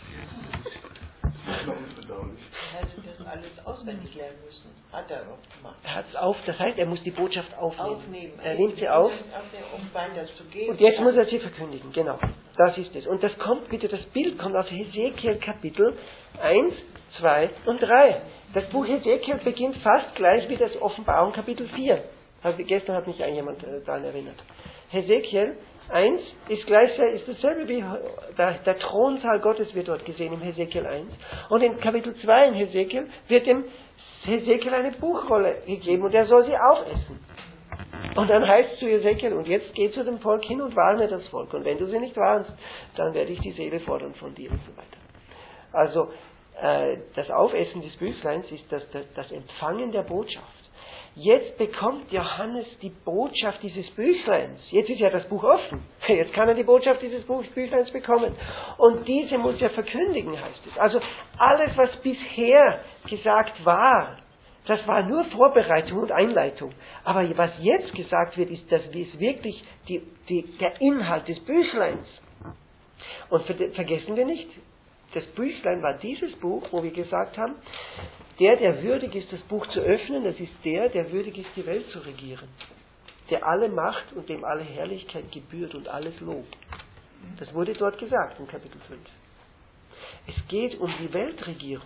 Er hätte das alles auswendig lernen müssen. Hat er auch gemacht. Er hat es auf, das heißt, er muss die Botschaft aufnehmen. Aufnehmen. Er nimmt sie auf. Um weiterzugeben. Und jetzt muss er sie verkündigen, genau. Das ist es. Und das kommt, bitte, das Bild kommt aus Hesekiel Kapitel eins, zwei und drei. Das Buch Hesekiel beginnt fast gleich wie das Offenbarung Kapitel vier. Also gestern hat mich jemand daran erinnert. Hesekiel eins ist gleich, ist dasselbe wie der, der Thronsaal Gottes wird dort gesehen im Hesekiel eins. Und in Kapitel zwei in Hesekiel wird dem Hesekiel eine Buchrolle gegeben und er soll sie aufessen. Und dann heißt es zu Hesekiel, und jetzt geh zu dem Volk hin und warne das Volk. Und wenn du sie nicht warnst, dann werde ich die Seele fordern von dir und so weiter. Also, äh, das Aufessen des Büchleins ist das, das, das Empfangen der Botschaft. Jetzt bekommt Johannes die Botschaft dieses Büchleins. Jetzt ist ja das Buch offen. Jetzt kann er die Botschaft dieses Büchleins bekommen. Und diese muss er verkündigen, heißt es. Also alles, was bisher gesagt war, das war nur Vorbereitung und Einleitung. Aber was jetzt gesagt wird, ist, das ist wirklich die, die, der Inhalt des Büchleins. Und vergessen wir nicht, das Büchlein war dieses Buch, wo wir gesagt haben, der, der würdig ist, das Buch zu öffnen, das ist der, der würdig ist, die Welt zu regieren. Der alle Macht und dem alle Herrlichkeit gebührt und alles Lob. Das wurde dort gesagt in Kapitel fünf. Es geht um die Weltregierung.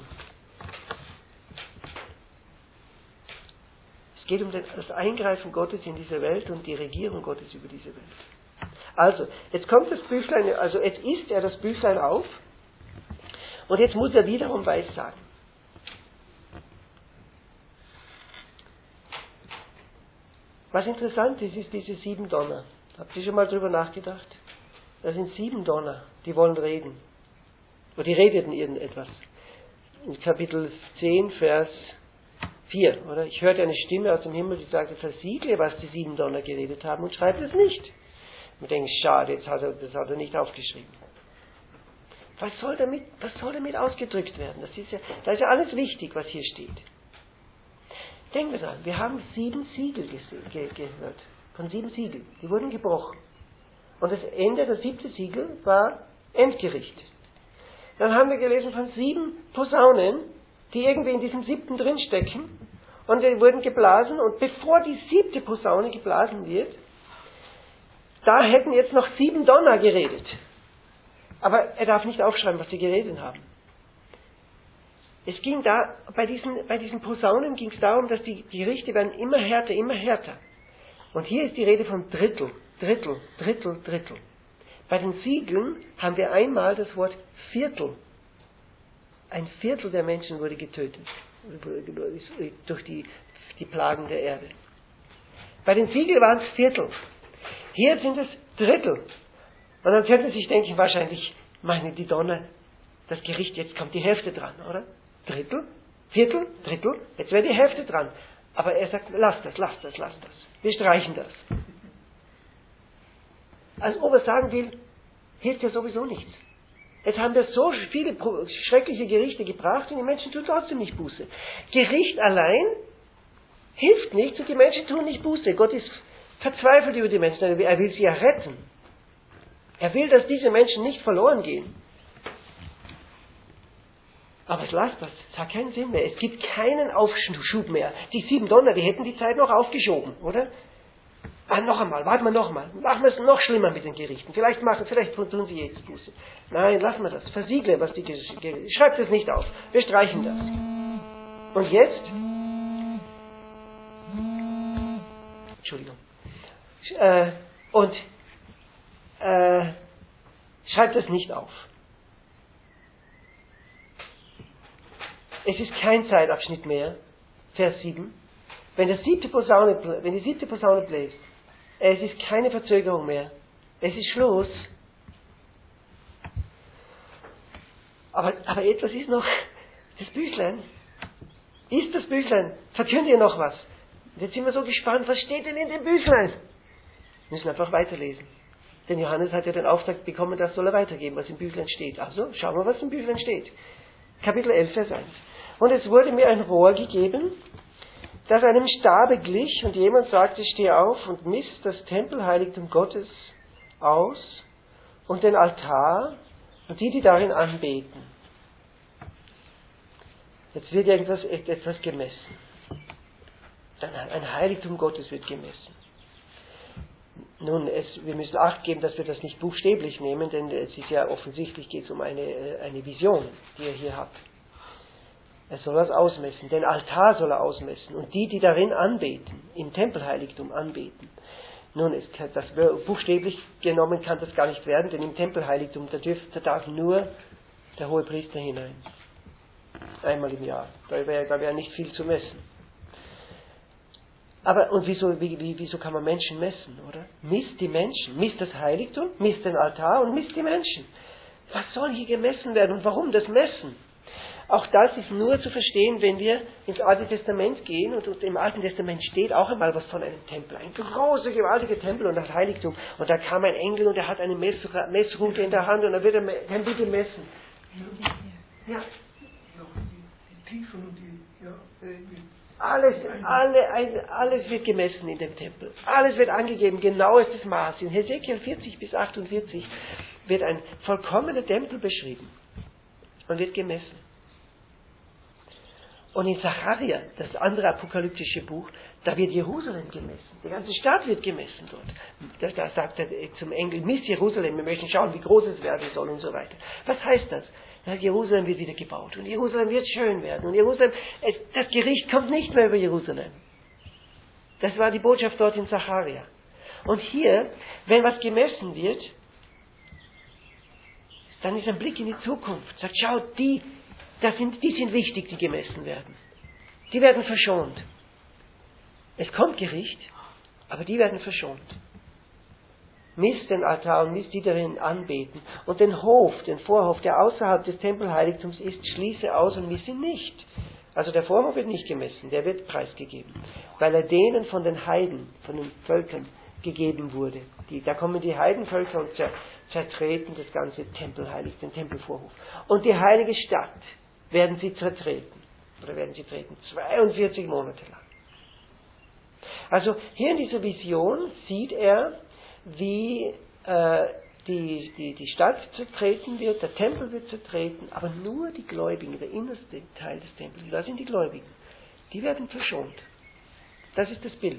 Es geht um das Eingreifen Gottes in diese Welt und die Regierung Gottes über diese Welt. Also, jetzt kommt das Büchlein, also jetzt isst er das Büchlein auf und jetzt muss er wiederum weissagen. Was interessant ist, ist diese sieben Donner. Habt ihr schon mal drüber nachgedacht? Das sind sieben Donner, die wollen reden. Oder die redeten irgendetwas. In Kapitel zehn, Vers vier, oder? Ich hörte eine Stimme aus dem Himmel, die sagte, versiegle, was die sieben Donner geredet haben und schreibe es nicht. Und denke, schade, jetzt hat er, das hat er nicht aufgeschrieben. Was soll damit, was soll damit ausgedrückt werden? Das ist ja, da ist ja alles wichtig, was hier steht. Denken wir dran, wir haben sieben Siegel gese- ge- gehört. Von sieben Siegeln. Die wurden gebrochen. Und das Ende, das siebte Siegel, war Endgericht. Dann haben wir gelesen von sieben Posaunen, die irgendwie in diesem siebten drinstecken. Und die wurden geblasen. Und bevor die siebte Posaune geblasen wird, da hätten jetzt noch sieben Donner geredet. Aber er darf nicht aufschreiben, was sie geredet haben. Es ging da, bei diesen, bei diesen Posaunen ging es darum, dass die Gerichte werden immer härter, immer härter. Und hier ist die Rede von Drittel, Drittel, Drittel, Drittel. Bei den Siegeln haben wir einmal das Wort Viertel. Ein Viertel der Menschen wurde getötet durch die, die Plagen der Erde. Bei den Siegeln waren es Viertel. Hier sind es Drittel. Und dann könnten Sie sich denken, wahrscheinlich, meine die Donner, das Gericht, jetzt kommt die Hälfte dran, oder? Drittel, Viertel, Drittel, jetzt wäre die Hälfte dran. Aber er sagt, lass das, lass das, lass das. Wir streichen das. Als ob er sagen will, hilft ja sowieso nichts. Jetzt haben wir so viele schreckliche Gerichte gebracht und die Menschen tun trotzdem nicht Buße. Gericht allein hilft nichts und die Menschen tun nicht Buße. Gott ist verzweifelt über die Menschen, er will sie ja retten. Er will, dass diese Menschen nicht verloren gehen. Aber es lasst das. Es hat keinen Sinn mehr. Es gibt keinen Aufschub mehr. Die sieben Donner, die hätten die Zeit noch aufgeschoben, oder? Ah, noch einmal, warten wir noch einmal. Machen wir es noch schlimmer mit den Gerichten. Vielleicht machen, vielleicht tun sie jetzt Buße. Nein, lassen wir das. Versiegle, was die Gerichte. Schreibt es nicht auf. Wir streichen das. Und jetzt? Entschuldigung. Äh, und äh, schreibt es nicht auf. Es ist kein Zeitabschnitt mehr, Vers sieben. Wenn, das siebte Posaune, wenn die siebte Posaune bläst, es ist keine Verzögerung mehr. Es ist Schluss. Aber, aber etwas ist noch, das Büchlein. Ist das Büchlein? Verkündet ihr noch was? Jetzt sind wir so gespannt, was steht denn in dem Büchlein? Wir müssen einfach weiterlesen. Denn Johannes hat ja den Auftrag bekommen, das soll er weitergeben, was im Büchlein steht. Also, schauen wir, was im Büchlein steht. Kapitel elf, Vers eins. Und es wurde mir ein Rohr gegeben, das einem Stabe glich, und jemand sagte, steh auf und misst das Tempelheiligtum Gottes aus und den Altar und die, die darin anbeten. Jetzt wird irgendwas, etwas gemessen. Ein Heiligtum Gottes wird gemessen. Nun, es, wir müssen Acht geben, dass wir das nicht buchstäblich nehmen, denn es ist ja offensichtlich, geht es um eine, eine Vision, die er hier hat. Er soll das ausmessen, den Altar soll er ausmessen und die, die darin anbeten, im Tempelheiligtum anbeten. Nun, es, das, buchstäblich genommen kann das gar nicht werden, denn im Tempelheiligtum, da, dürf, da darf nur der Hohepriester hinein. Einmal im Jahr. Da wäre da wär nicht viel zu messen. Aber, und wieso, wie, wie, wieso kann man Menschen messen, oder? Misst die Menschen, misst das Heiligtum, misst den Altar und misst die Menschen. Was soll hier gemessen werden und warum das Messen? auch das ist nur zu verstehen, wenn wir ins Alte Testament gehen, und, und im Alten Testament steht auch einmal was von einem Tempel. Ein großer, gewaltiger Tempel und das Heiligtum. Und da kam ein Engel und er hat eine Mess, Messrute in der Hand und er wird den Tempel gemessen. Ja. Die Tiefen und die, ja, alles, alle, alles wird gemessen in dem Tempel. Alles wird angegeben, genau ist das Maß. In Hesekiel vierzig bis achtundvierzig wird ein vollkommener Tempel beschrieben und wird gemessen. Und in Sacharja, das andere apokalyptische Buch, da wird Jerusalem gemessen. Die ganze Stadt wird gemessen dort. Da, da sagt er zum Engel, Miss Jerusalem, wir möchten schauen, wie groß es werden soll und so weiter. Was heißt das? Ja, Jerusalem wird wieder gebaut und Jerusalem wird schön werden und Jerusalem, es, das Gericht kommt nicht mehr über Jerusalem. Das war die Botschaft dort in Sacharja. Und hier, wenn was gemessen wird, dann ist ein Blick in die Zukunft. Sagt, schau, die, das sind, die sind wichtig, die gemessen werden. Die werden verschont. Es kommt Gericht, aber die werden verschont. Misst den Altar und misst die darin anbeten. Und den Hof, den Vorhof, der außerhalb des Tempelheiligtums ist, schließe aus und miss ihn nicht. Also der Vorhof wird nicht gemessen, der wird preisgegeben. Weil er denen von den Heiden, von den Völkern gegeben wurde. Die, da kommen die Heidenvölker und zer, zertreten das ganze Tempelheiligtum, den Tempelvorhof. Und die heilige Stadt werden sie zertreten. Oder werden sie treten? zweiundvierzig Monate lang. Also hier in dieser Vision sieht er, wie äh, die, die, die Stadt zertreten wird, der Tempel wird zertreten, aber nur die Gläubigen, der innerste Teil des Tempels, da sind die Gläubigen, die werden verschont. Das ist das Bild.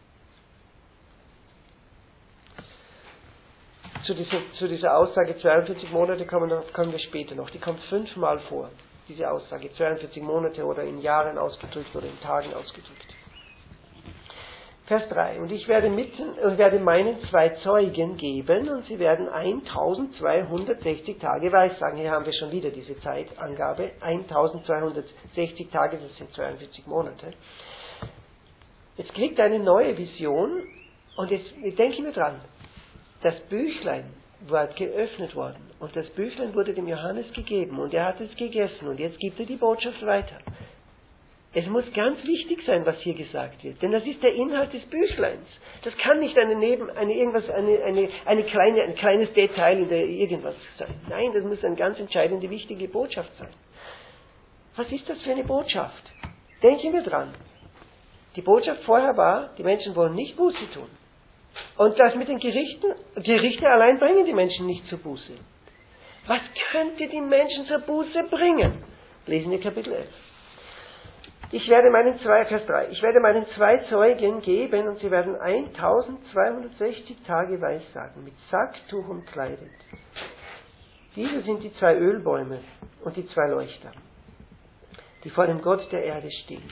Zu dieser, zu dieser Aussage zweiundvierzig Monate kommen, kommen wir später noch. Die kommt fünfmal vor, diese Aussage. zweiundvierzig Monate oder in Jahren ausgedrückt oder in Tagen ausgedrückt. Vers drei. Und ich werde, mitten, und werde meinen zwei Zeugen geben und sie werden eintausendzweihundertsechzig Tage weissagen. Hier haben wir schon wieder diese Zeitangabe. eintausendzweihundertsechzig Tage, das sind zweiundvierzig Monate. Jetzt kriegt er eine neue Vision und jetzt denken wir dran. Das Büchlein war geöffnet worden und das Büchlein wurde dem Johannes gegeben und er hat es gegessen und jetzt gibt er die Botschaft weiter. Es muss ganz wichtig sein, was hier gesagt wird, denn das ist der Inhalt des Büchleins. Das kann nicht eine Neben, eine irgendwas, eine, eine, eine kleine, ein kleines Detail in der irgendwas sein. Nein, das muss eine ganz entscheidende, wichtige Botschaft sein. Was ist das für eine Botschaft? Denken wir dran. Die Botschaft vorher war, die Menschen wollen nicht Buße tun. Und das mit den Gerichten, Gerichte allein bringen die Menschen nicht zur Buße. Was könnte die Menschen zur Buße bringen? Lesen wir Kapitel elf. Ich werde meinen zwei, Vers drei, ich werde meinen zwei Zeugen geben und sie werden eintausendzweihundertsechzig Tage weissagen, mit Sacktuch umkleidet. Diese sind die zwei Ölbäume und die zwei Leuchter, die vor dem Gott der Erde stehen.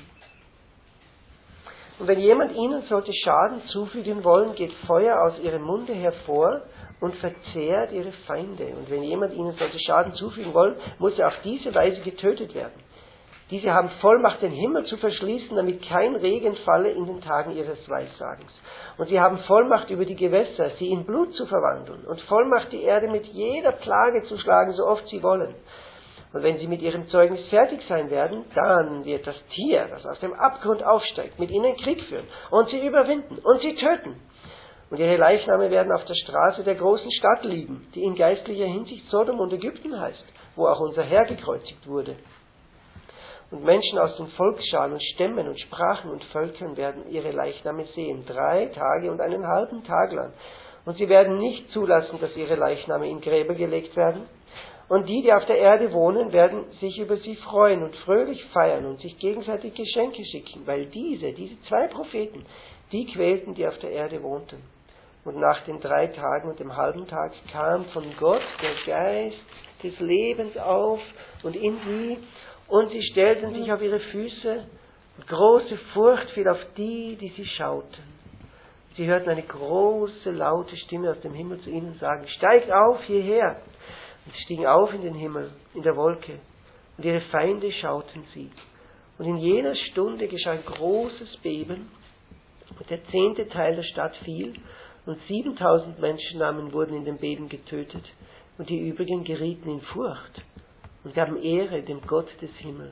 Und wenn jemand ihnen sollte Schaden zufügen wollen, geht Feuer aus ihrem Munde hervor und verzehrt ihre Feinde. Und wenn jemand ihnen sollte Schaden zufügen wollen, muss er auf diese Weise getötet werden. Diese haben Vollmacht, den Himmel zu verschließen, damit kein Regen falle in den Tagen ihres Weissagens. Und sie haben Vollmacht über die Gewässer, sie in Blut zu verwandeln und Vollmacht, die Erde mit jeder Plage zu schlagen, so oft sie wollen. Und wenn sie mit ihrem Zeugnis fertig sein werden, dann wird das Tier, das aus dem Abgrund aufsteigt, mit ihnen Krieg führen und sie überwinden und sie töten. Und ihre Leichname werden auf der Straße der großen Stadt liegen, die in geistlicher Hinsicht Sodom und Ägypten heißt, wo auch unser Herr gekreuzigt wurde. Und Menschen aus den Volksscharen und Stämmen und Sprachen und Völkern werden ihre Leichname sehen, drei Tage und einen halben Tag lang. Und sie werden nicht zulassen, dass ihre Leichname in Gräber gelegt werden. Und die, die auf der Erde wohnen, werden sich über sie freuen und fröhlich feiern und sich gegenseitig Geschenke schicken, weil diese, diese zwei Propheten, die quälten, die auf der Erde wohnten. Und nach den drei Tagen und dem halben Tag kam von Gott der Geist des Lebens auf und in sie, und sie stellten sich auf ihre Füße, und große Furcht fiel auf die, die sie schauten. Sie hörten eine große, laute Stimme aus dem Himmel zu ihnen sagen, steigt auf hierher. Und sie stiegen auf in den Himmel, in der Wolke, und ihre Feinde schauten sie. Und in jener Stunde geschah ein großes Beben, und der zehnte Teil der Stadt fiel, und siebentausend Menschennamen wurden in dem Beben getötet, und die übrigen gerieten in Furcht und gaben Ehre dem Gott des Himmels.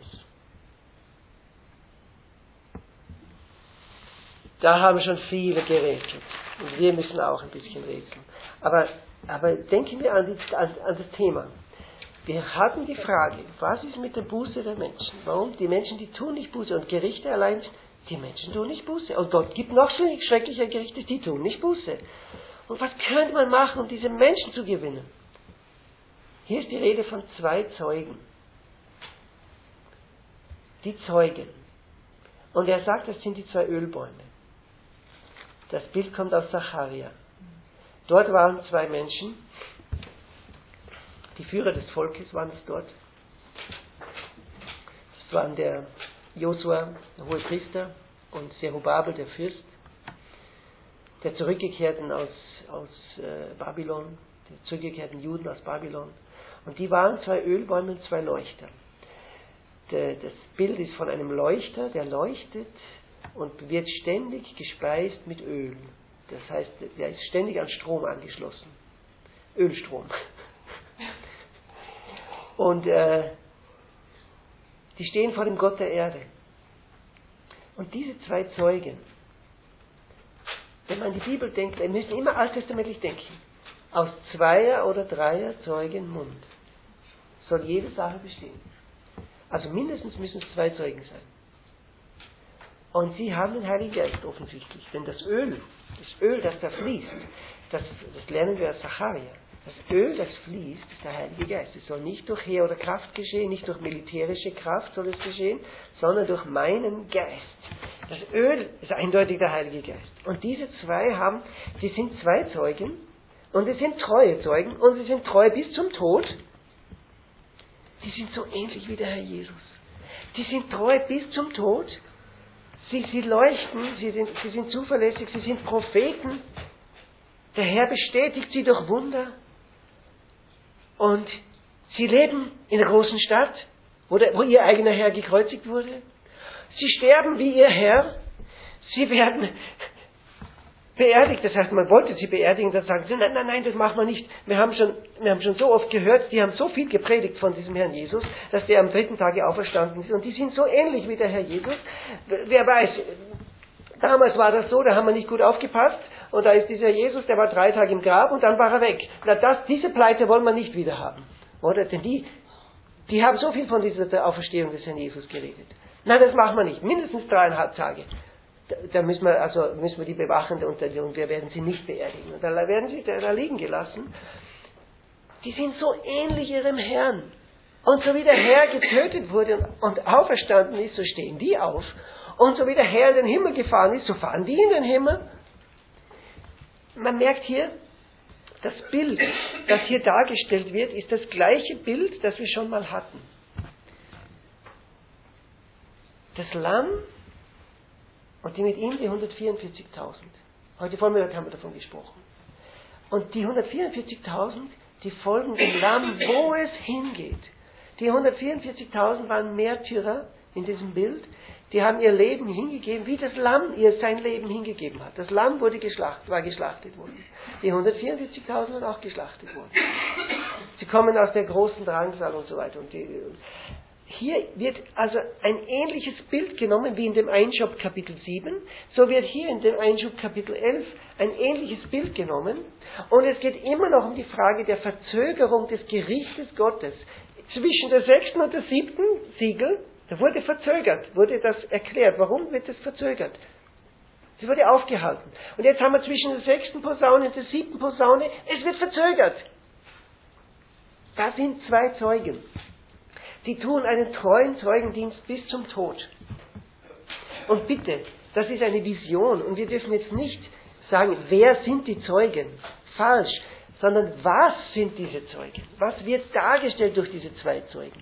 Da haben schon viele gerätselt. Und wir müssen auch ein bisschen rätseln. Aber, aber denken wir an, die, an, an das Thema. Wir hatten die Frage, was ist mit der Buße der Menschen? Warum? Die Menschen, die tun nicht Buße. Und Gerichte allein, die Menschen tun nicht Buße. Und Gott gibt noch so schreckliche Gerichte, die tun nicht Buße. Und was könnte man machen, um diese Menschen zu gewinnen? Hier ist die Rede von zwei Zeugen. Die Zeugen. Und er sagt, das sind die zwei Ölbäume. Das Bild kommt aus Sacharja. Dort waren zwei Menschen, die Führer des Volkes waren es dort. Das waren der Josua, der hohe Priester, und Zerubabel, der Fürst, der zurückgekehrten aus, aus äh, Babylon, der zurückgekehrten Juden aus Babylon. Und die waren zwei Ölbäume und zwei Leuchter. Der, das Bild ist von einem Leuchter, der leuchtet und wird ständig gespeist mit Öl. Das heißt, der ist ständig an Strom angeschlossen. Ölstrom. Und äh, die stehen vor dem Gott der Erde. Und diese zwei Zeugen, wenn man an die Bibel denkt, wir müssen immer alttestamentlich denken, aus zweier oder dreier Zeugen Mund soll jede Sache bestehen. Also mindestens müssen es zwei Zeugen sein. Und sie haben den Heiligen Geist offensichtlich. Denn das Öl, das Öl, das da fließt, das, das lernen wir aus Sacharja. Das Öl, das fließt, ist der Heilige Geist. Es soll nicht durch Heer oder Kraft geschehen, nicht durch militärische Kraft soll es geschehen, sondern durch meinen Geist. Das Öl ist eindeutig der Heilige Geist. Und diese zwei haben, sie sind zwei Zeugen, und sie sind treue Zeugen, und sie sind treu bis zum Tod. Die sind so ähnlich wie der Herr Jesus. Die sind treu bis zum Tod. Sie, sie leuchten, sie sind, sie sind zuverlässig, sie sind Propheten. Der Herr bestätigt sie durch Wunder. Und sie leben in der großen Stadt, wo, der, wo ihr eigener Herr gekreuzigt wurde. Sie sterben wie ihr Herr. Sie werden beerdigt. Das heißt, man wollte sie beerdigen, dann sagen sie, nein, nein, nein, das machen wir nicht. Wir haben schon, wir haben schon so oft gehört, die haben so viel gepredigt von diesem Herrn Jesus, dass der am dritten Tage auferstanden ist. Und die sind so ähnlich wie der Herr Jesus. Wer weiß, damals war das so, da haben wir nicht gut aufgepasst. Und da ist dieser Jesus, der war drei Tage im Grab und dann war er weg. Na, das, diese Pleite wollen wir nicht wieder haben. Oder? Denn die, die haben so viel von dieser Auferstehung des Herrn Jesus geredet. Nein, das machen wir nicht. Mindestens dreieinhalb Tage. Da, da müssen wir, also müssen wir die bewachen und, und wir werden sie nicht beerdigen. Und dann werden sie da, da liegen gelassen. Die sind so ähnlich ihrem Herrn. Und so wie der Herr getötet wurde und auferstanden ist, so stehen die auf. Und so wie der Herr in den Himmel gefahren ist, so fahren die in den Himmel. Man merkt hier, das Bild, das hier dargestellt wird, ist das gleiche Bild, das wir schon mal hatten. Das Lamm und die mit ihm die hundertvierundvierzigtausend. Heute Vormittag haben wir davon gesprochen. Und die hundertvierundvierzigtausend, die folgen dem Lamm, wo es hingeht. Die hundertvierundvierzigtausend waren Märtyrer in diesem Bild. Die haben ihr Leben hingegeben, wie das Lamm ihr sein Leben hingegeben hat. Das Lamm wurde geschlachtet, war geschlachtet worden. Die hundertvierundvierzigtausend sind auch geschlachtet worden. Sie kommen aus der großen Drangsal und so weiter. Und die, hier wird also ein ähnliches Bild genommen wie in dem Einschub Kapitel sieben. So wird hier in dem Einschub Kapitel elf ein ähnliches Bild genommen. Und es geht immer noch um die Frage der Verzögerung des Gerichtes Gottes. Zwischen der sechsten und der siebten Siegel, da wurde verzögert, wurde das erklärt. Warum wird das verzögert? Es wurde aufgehalten. Und jetzt haben wir zwischen der sechsten Posaune und der siebten Posaune, es wird verzögert. Da sind zwei Zeugen. Die tun einen treuen Zeugendienst bis zum Tod. Und bitte, das ist eine Vision. Und wir dürfen jetzt nicht sagen, wer sind die Zeugen? Falsch. Sondern was sind diese Zeugen? Was wird dargestellt durch diese zwei Zeugen?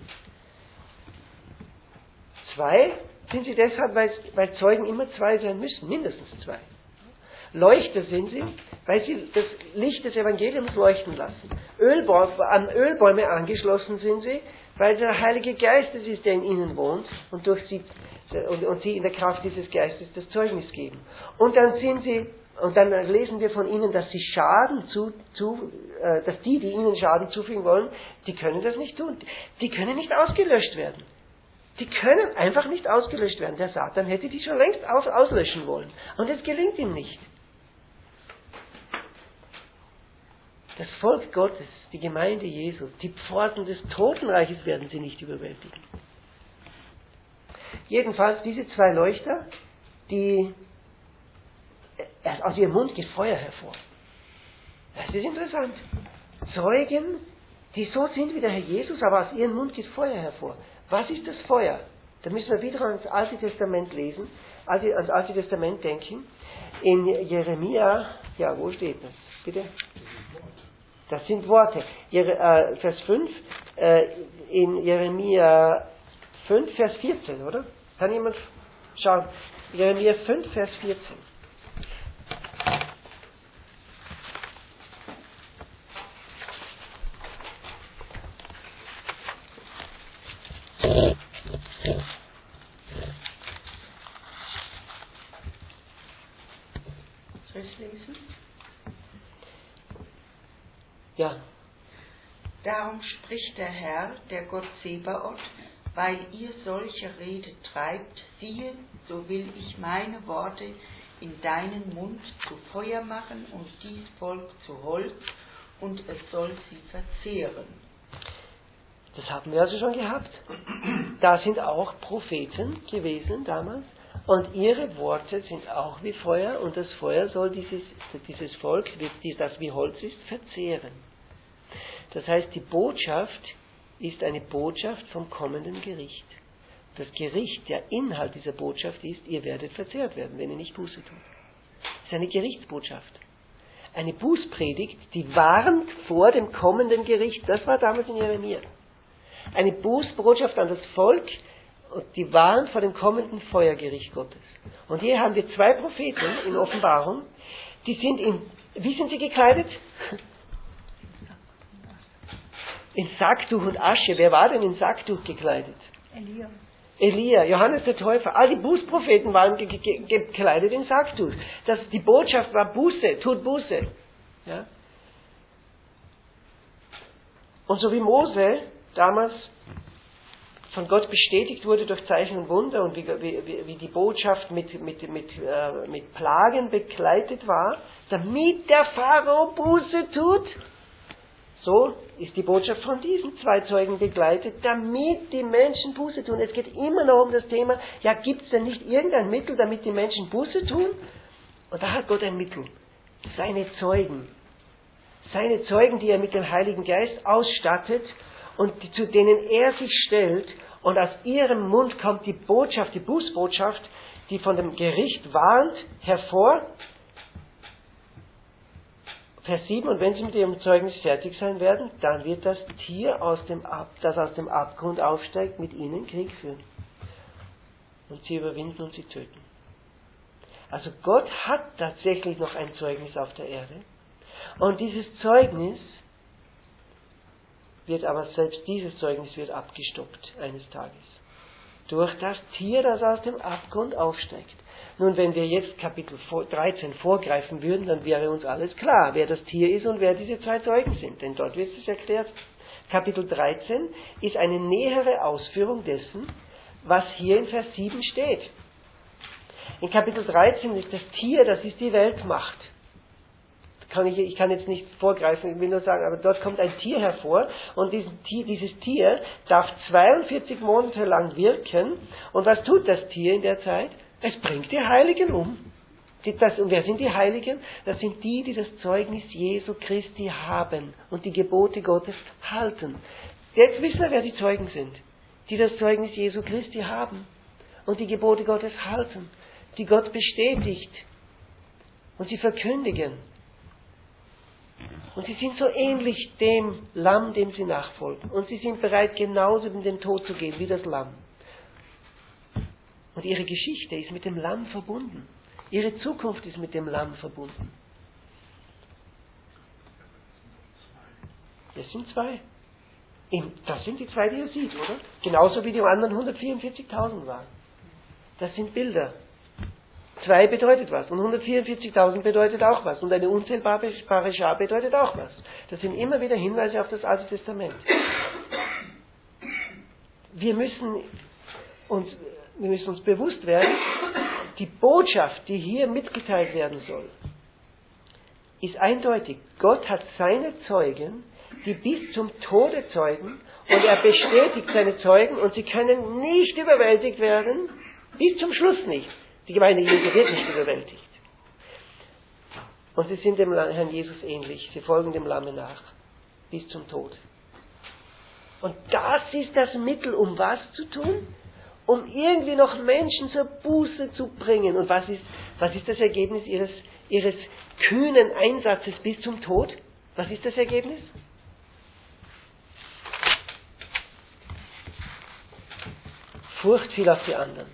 Zwei sind sie deshalb, weil, weil Zeugen immer zwei sein müssen, mindestens zwei. Leuchter sind sie, weil sie das Licht des Evangeliums leuchten lassen. Ölbäume, an Ölbäume angeschlossen sind sie, weil der Heilige Geist es ist, der in ihnen wohnt und, durch sie, und, und sie in der Kraft dieses Geistes das Zeugnis geben. Und dann sind sie Und dann lesen wir von ihnen, dass sie Schaden zu, zu äh, dass die, die ihnen Schaden zufügen wollen, die können das nicht tun. Die können nicht ausgelöscht werden. Die können einfach nicht ausgelöscht werden. Der Satan hätte die schon längst aus, auslöschen wollen. Und es gelingt ihm nicht. Das Volk Gottes, die Gemeinde Jesu, die Pforten des Totenreiches werden sie nicht überwältigen. Jedenfalls diese zwei Leuchter, die erst aus ihrem Mund geht Feuer hervor. Das ist interessant. Zeugen, die so sind wie der Herr Jesus, aber aus ihrem Mund geht Feuer hervor. Was ist das Feuer? Da müssen wir wieder ans Alte Testament lesen, ans Alte Testament denken. In Jeremia, ja, wo steht das? Bitte? Das sind Worte. Vers fünf, in Jeremia fünf, Vers vierzehn, oder? Kann jemand schauen? Jeremia fünf, Vers vierzehn. Soll ich lesen? Ja. Darum spricht der Herr, der Gott Zebaoth, weil ihr solche Rede treibt, siehe, so will ich meine Worte in deinen Mund zu Feuer machen und dies Volk zu Holz, und es soll sie verzehren. Das haben wir also schon gehabt. Da sind auch Propheten gewesen damals, und ihre Worte sind auch wie Feuer, und das Feuer soll dieses, dieses Volk, das wie Holz ist, verzehren. Das heißt, die Botschaft ist eine Botschaft vom kommenden Gericht. Das Gericht, der Inhalt dieser Botschaft ist, ihr werdet verzehrt werden, wenn ihr nicht Buße tut. Das ist eine Gerichtsbotschaft. Eine Bußpredigt, die warnt vor dem kommenden Gericht. Das war damals in Jeremia. Eine Bußbotschaft an das Volk, die warnt vor dem kommenden Feuergericht Gottes. Und hier haben wir zwei Propheten in Offenbarung, die sind in, wie sind sie gekleidet? In Sacktuch und Asche. Wer war denn in Sacktuch gekleidet? Elia. Elia, Johannes der Täufer. All die Bußpropheten waren ge- ge- gekleidet in Sacktuch. Das, die Botschaft war Buße, tut Buße. Ja? Und so wie Mose damals von Gott bestätigt wurde durch Zeichen und Wunder und wie, wie, wie die Botschaft mit, mit, mit, äh, mit Plagen begleitet war, damit der Pharao Buße tut, so ist die Botschaft von diesen zwei Zeugen begleitet, damit die Menschen Buße tun. Es geht immer noch um das Thema, ja, gibt es denn nicht irgendein Mittel, damit die Menschen Buße tun? Und da hat Gott ein Mittel. Seine Zeugen. Seine Zeugen, die er mit dem Heiligen Geist ausstattet und die, zu denen er sich stellt, und aus ihrem Mund kommt die Botschaft, die Bußbotschaft, die von dem Gericht warnt, hervor. Vers sieben, und wenn sie mit ihrem Zeugnis fertig sein werden, dann wird das Tier, aus dem Ab, das aus dem Abgrund aufsteigt, mit ihnen Krieg führen. Und sie überwinden und sie töten. Also Gott hat tatsächlich noch ein Zeugnis auf der Erde. Und dieses Zeugnis wird aber, selbst dieses Zeugnis wird abgestoppt eines Tages. Durch das Tier, das aus dem Abgrund aufsteigt. Nun, wenn wir jetzt Kapitel dreizehn vorgreifen würden, dann wäre uns alles klar, wer das Tier ist und wer diese zwei Zeugen sind. Denn dort wird es erklärt. Kapitel dreizehn ist eine nähere Ausführung dessen, was hier in Vers sieben steht. In Kapitel dreizehn ist das Tier, das ist die Weltmacht. Kann ich, ich kann jetzt nicht vorgreifen, ich will nur sagen, aber dort kommt ein Tier hervor, und diesen Tier, dieses Tier darf zweiundvierzig Monate lang wirken. Und was tut das Tier in der Zeit? Es bringt die Heiligen um. Das, und wer sind die Heiligen? Das sind die, die das Zeugnis Jesu Christi haben und die Gebote Gottes halten. Jetzt wissen wir, wer die Zeugen sind. Die das Zeugnis Jesu Christi haben und die Gebote Gottes halten, die Gott bestätigt und sie verkündigen. Und sie sind so ähnlich dem Lamm, dem sie nachfolgen. Und sie sind bereit, genauso in den Tod zu gehen wie das Lamm. Und ihre Geschichte ist mit dem Lamm verbunden. Ihre Zukunft ist mit dem Lamm verbunden. Das sind zwei. Das sind die zwei, die ihr seht, oder? Genauso wie die anderen hundertvierundvierzigtausend waren. Das sind Bilder. zwei bedeutet was und hundertvierundvierzigtausend bedeutet auch was und eine unzählbare Schar bedeutet auch was. Das sind immer wieder Hinweise auf das Alte Testament. Wir müssen uns, wir müssen uns bewusst werden, die Botschaft, die hier mitgeteilt werden soll, ist eindeutig. Gott hat seine Zeugen, die bis zum Tode zeugen, und er bestätigt seine Zeugen und sie können nicht überwältigt werden, bis zum Schluss nicht. Die Gemeinde Jesu wird nicht überwältigt. Und sie sind dem Herrn Jesus ähnlich, sie folgen dem Lamme nach, bis zum Tod. Und das ist das Mittel, um was zu tun? Um irgendwie noch Menschen zur Buße zu bringen. Und was ist, was ist das Ergebnis ihres, ihres kühnen Einsatzes bis zum Tod? Was ist das Ergebnis? Furcht fiel auf die anderen.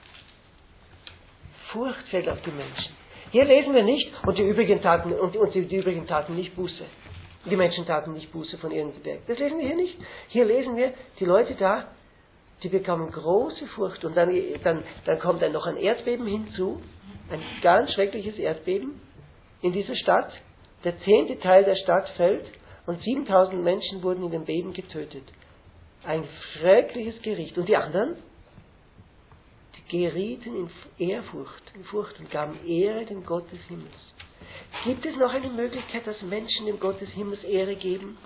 Furcht fällt auf die Menschen. Hier lesen wir nicht, und die übrigen taten, und, und die, die übrigen taten nicht Buße. Die Menschen taten nicht Buße von ihren Werken. Das lesen wir hier nicht. Hier lesen wir, die Leute da, die bekommen große Furcht. Und dann, dann, dann kommt dann noch ein Erdbeben hinzu, ein ganz schreckliches Erdbeben in dieser Stadt. Der zehnte Teil der Stadt fällt und siebentausend Menschen wurden in dem Beben getötet. Ein schreckliches Gericht. Und die anderen? Die gerieten in Ehrfurcht, in Furcht und gaben Ehre dem Gott des Himmels. Gibt es noch eine Möglichkeit, dass Menschen dem Gott des Himmels Ehre geben?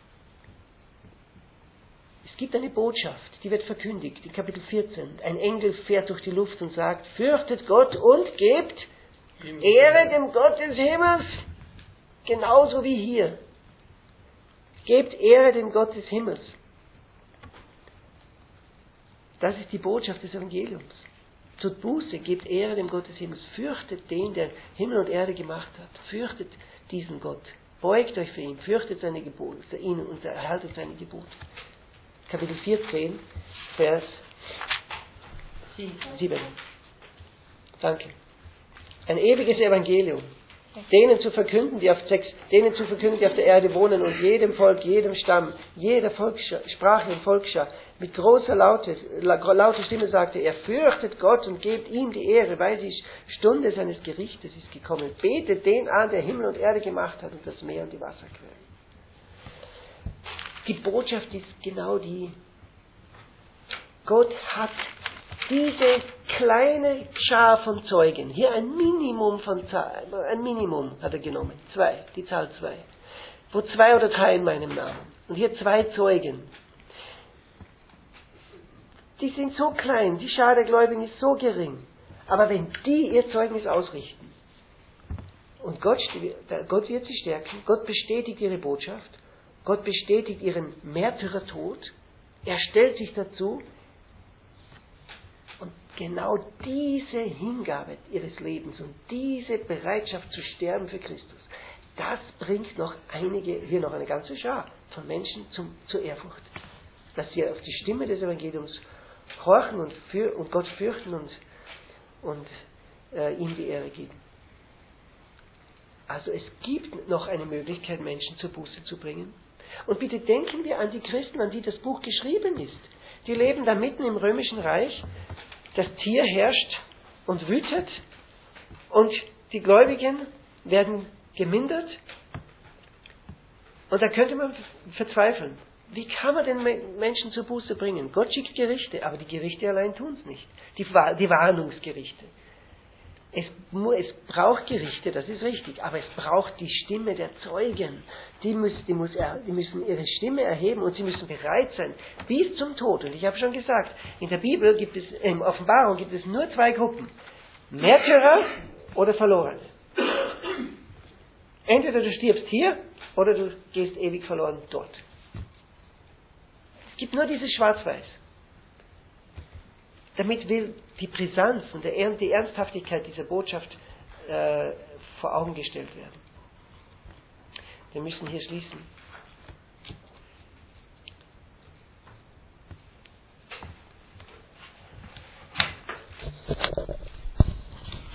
Es gibt eine Botschaft, die wird verkündigt, in Kapitel vierzehn. Ein Engel fährt durch die Luft und sagt, fürchtet Gott und gebt Ehre dem Gott des Himmels, genauso wie hier. Gebt Ehre dem Gott des Himmels. Das ist die Botschaft des Evangeliums. Zur Buße, gebt Ehre dem Gott des Himmels. Fürchtet den, der Himmel und Erde gemacht hat. Fürchtet diesen Gott. Beugt euch für ihn. Fürchtet seine Gebote, für ihn und erhaltet seine Gebote. Kapitel vierzehn, Vers sieben. Danke. Ein ewiges Evangelium. Denen zu verkünden, die auf sechs, denen zu verkünden, die auf der Erde wohnen und jedem Volk, jedem Stamm, jeder Volksschar, Sprache und Volksschar, mit großer Laute, lauter Stimme sagte er, fürchtet Gott und gebt ihm die Ehre, weil die Stunde seines Gerichtes ist gekommen. Betet den an, der Himmel und Erde gemacht hat und das Meer und die Wasserquellen. Die Botschaft ist genau die. Gott hat diese kleine Schar von Zeugen, hier ein Minimum von Zahl, ein Minimum hat er genommen, zwei, die Zahl zwei, wo zwei oder drei in meinem Namen. Und hier zwei Zeugen. Die sind so klein, die Schar der Gläubigen ist so gering. Aber wenn die ihr Zeugnis ausrichten, und Gott, Gott wird sie stärken, Gott bestätigt ihre Botschaft, Gott bestätigt ihren Märtyrertod, er stellt sich dazu, und genau diese Hingabe ihres Lebens und diese Bereitschaft zu sterben für Christus, das bringt noch einige, hier noch eine ganze Schar von Menschen zum, zur Ehrfurcht. Dass sie auf die Stimme des Evangeliums horchen und, für, und Gott fürchten und, und äh, ihm die Ehre geben. Also es gibt noch eine Möglichkeit, Menschen zur Buße zu bringen. Und bitte denken wir an die Christen, an die das Buch geschrieben ist. Die leben da mitten im Römischen Reich. Das Tier herrscht und wütet und die Gläubigen werden gemindert. Und da könnte man verzweifeln. Wie kann man den Menschen zur Buße bringen? Gott schickt Gerichte, aber die Gerichte allein tun es nicht. Die, die Warnungsgerichte. Es, es braucht Gerichte, das ist richtig, aber es braucht die Stimme der Zeugen. Die, muss, die, muss, die müssen ihre Stimme erheben und sie müssen bereit sein, bis zum Tod. Und ich habe schon gesagt, in der Bibel gibt es, in Offenbarung gibt es nur zwei Gruppen. Märtyrer oder Verlorene. Entweder du stirbst hier oder du gehst ewig verloren dort. Es gibt nur dieses Schwarz-Weiß. Damit will die Brisanz und die Ernsthaftigkeit dieser Botschaft äh, vor Augen gestellt werden. Wir müssen hier schließen.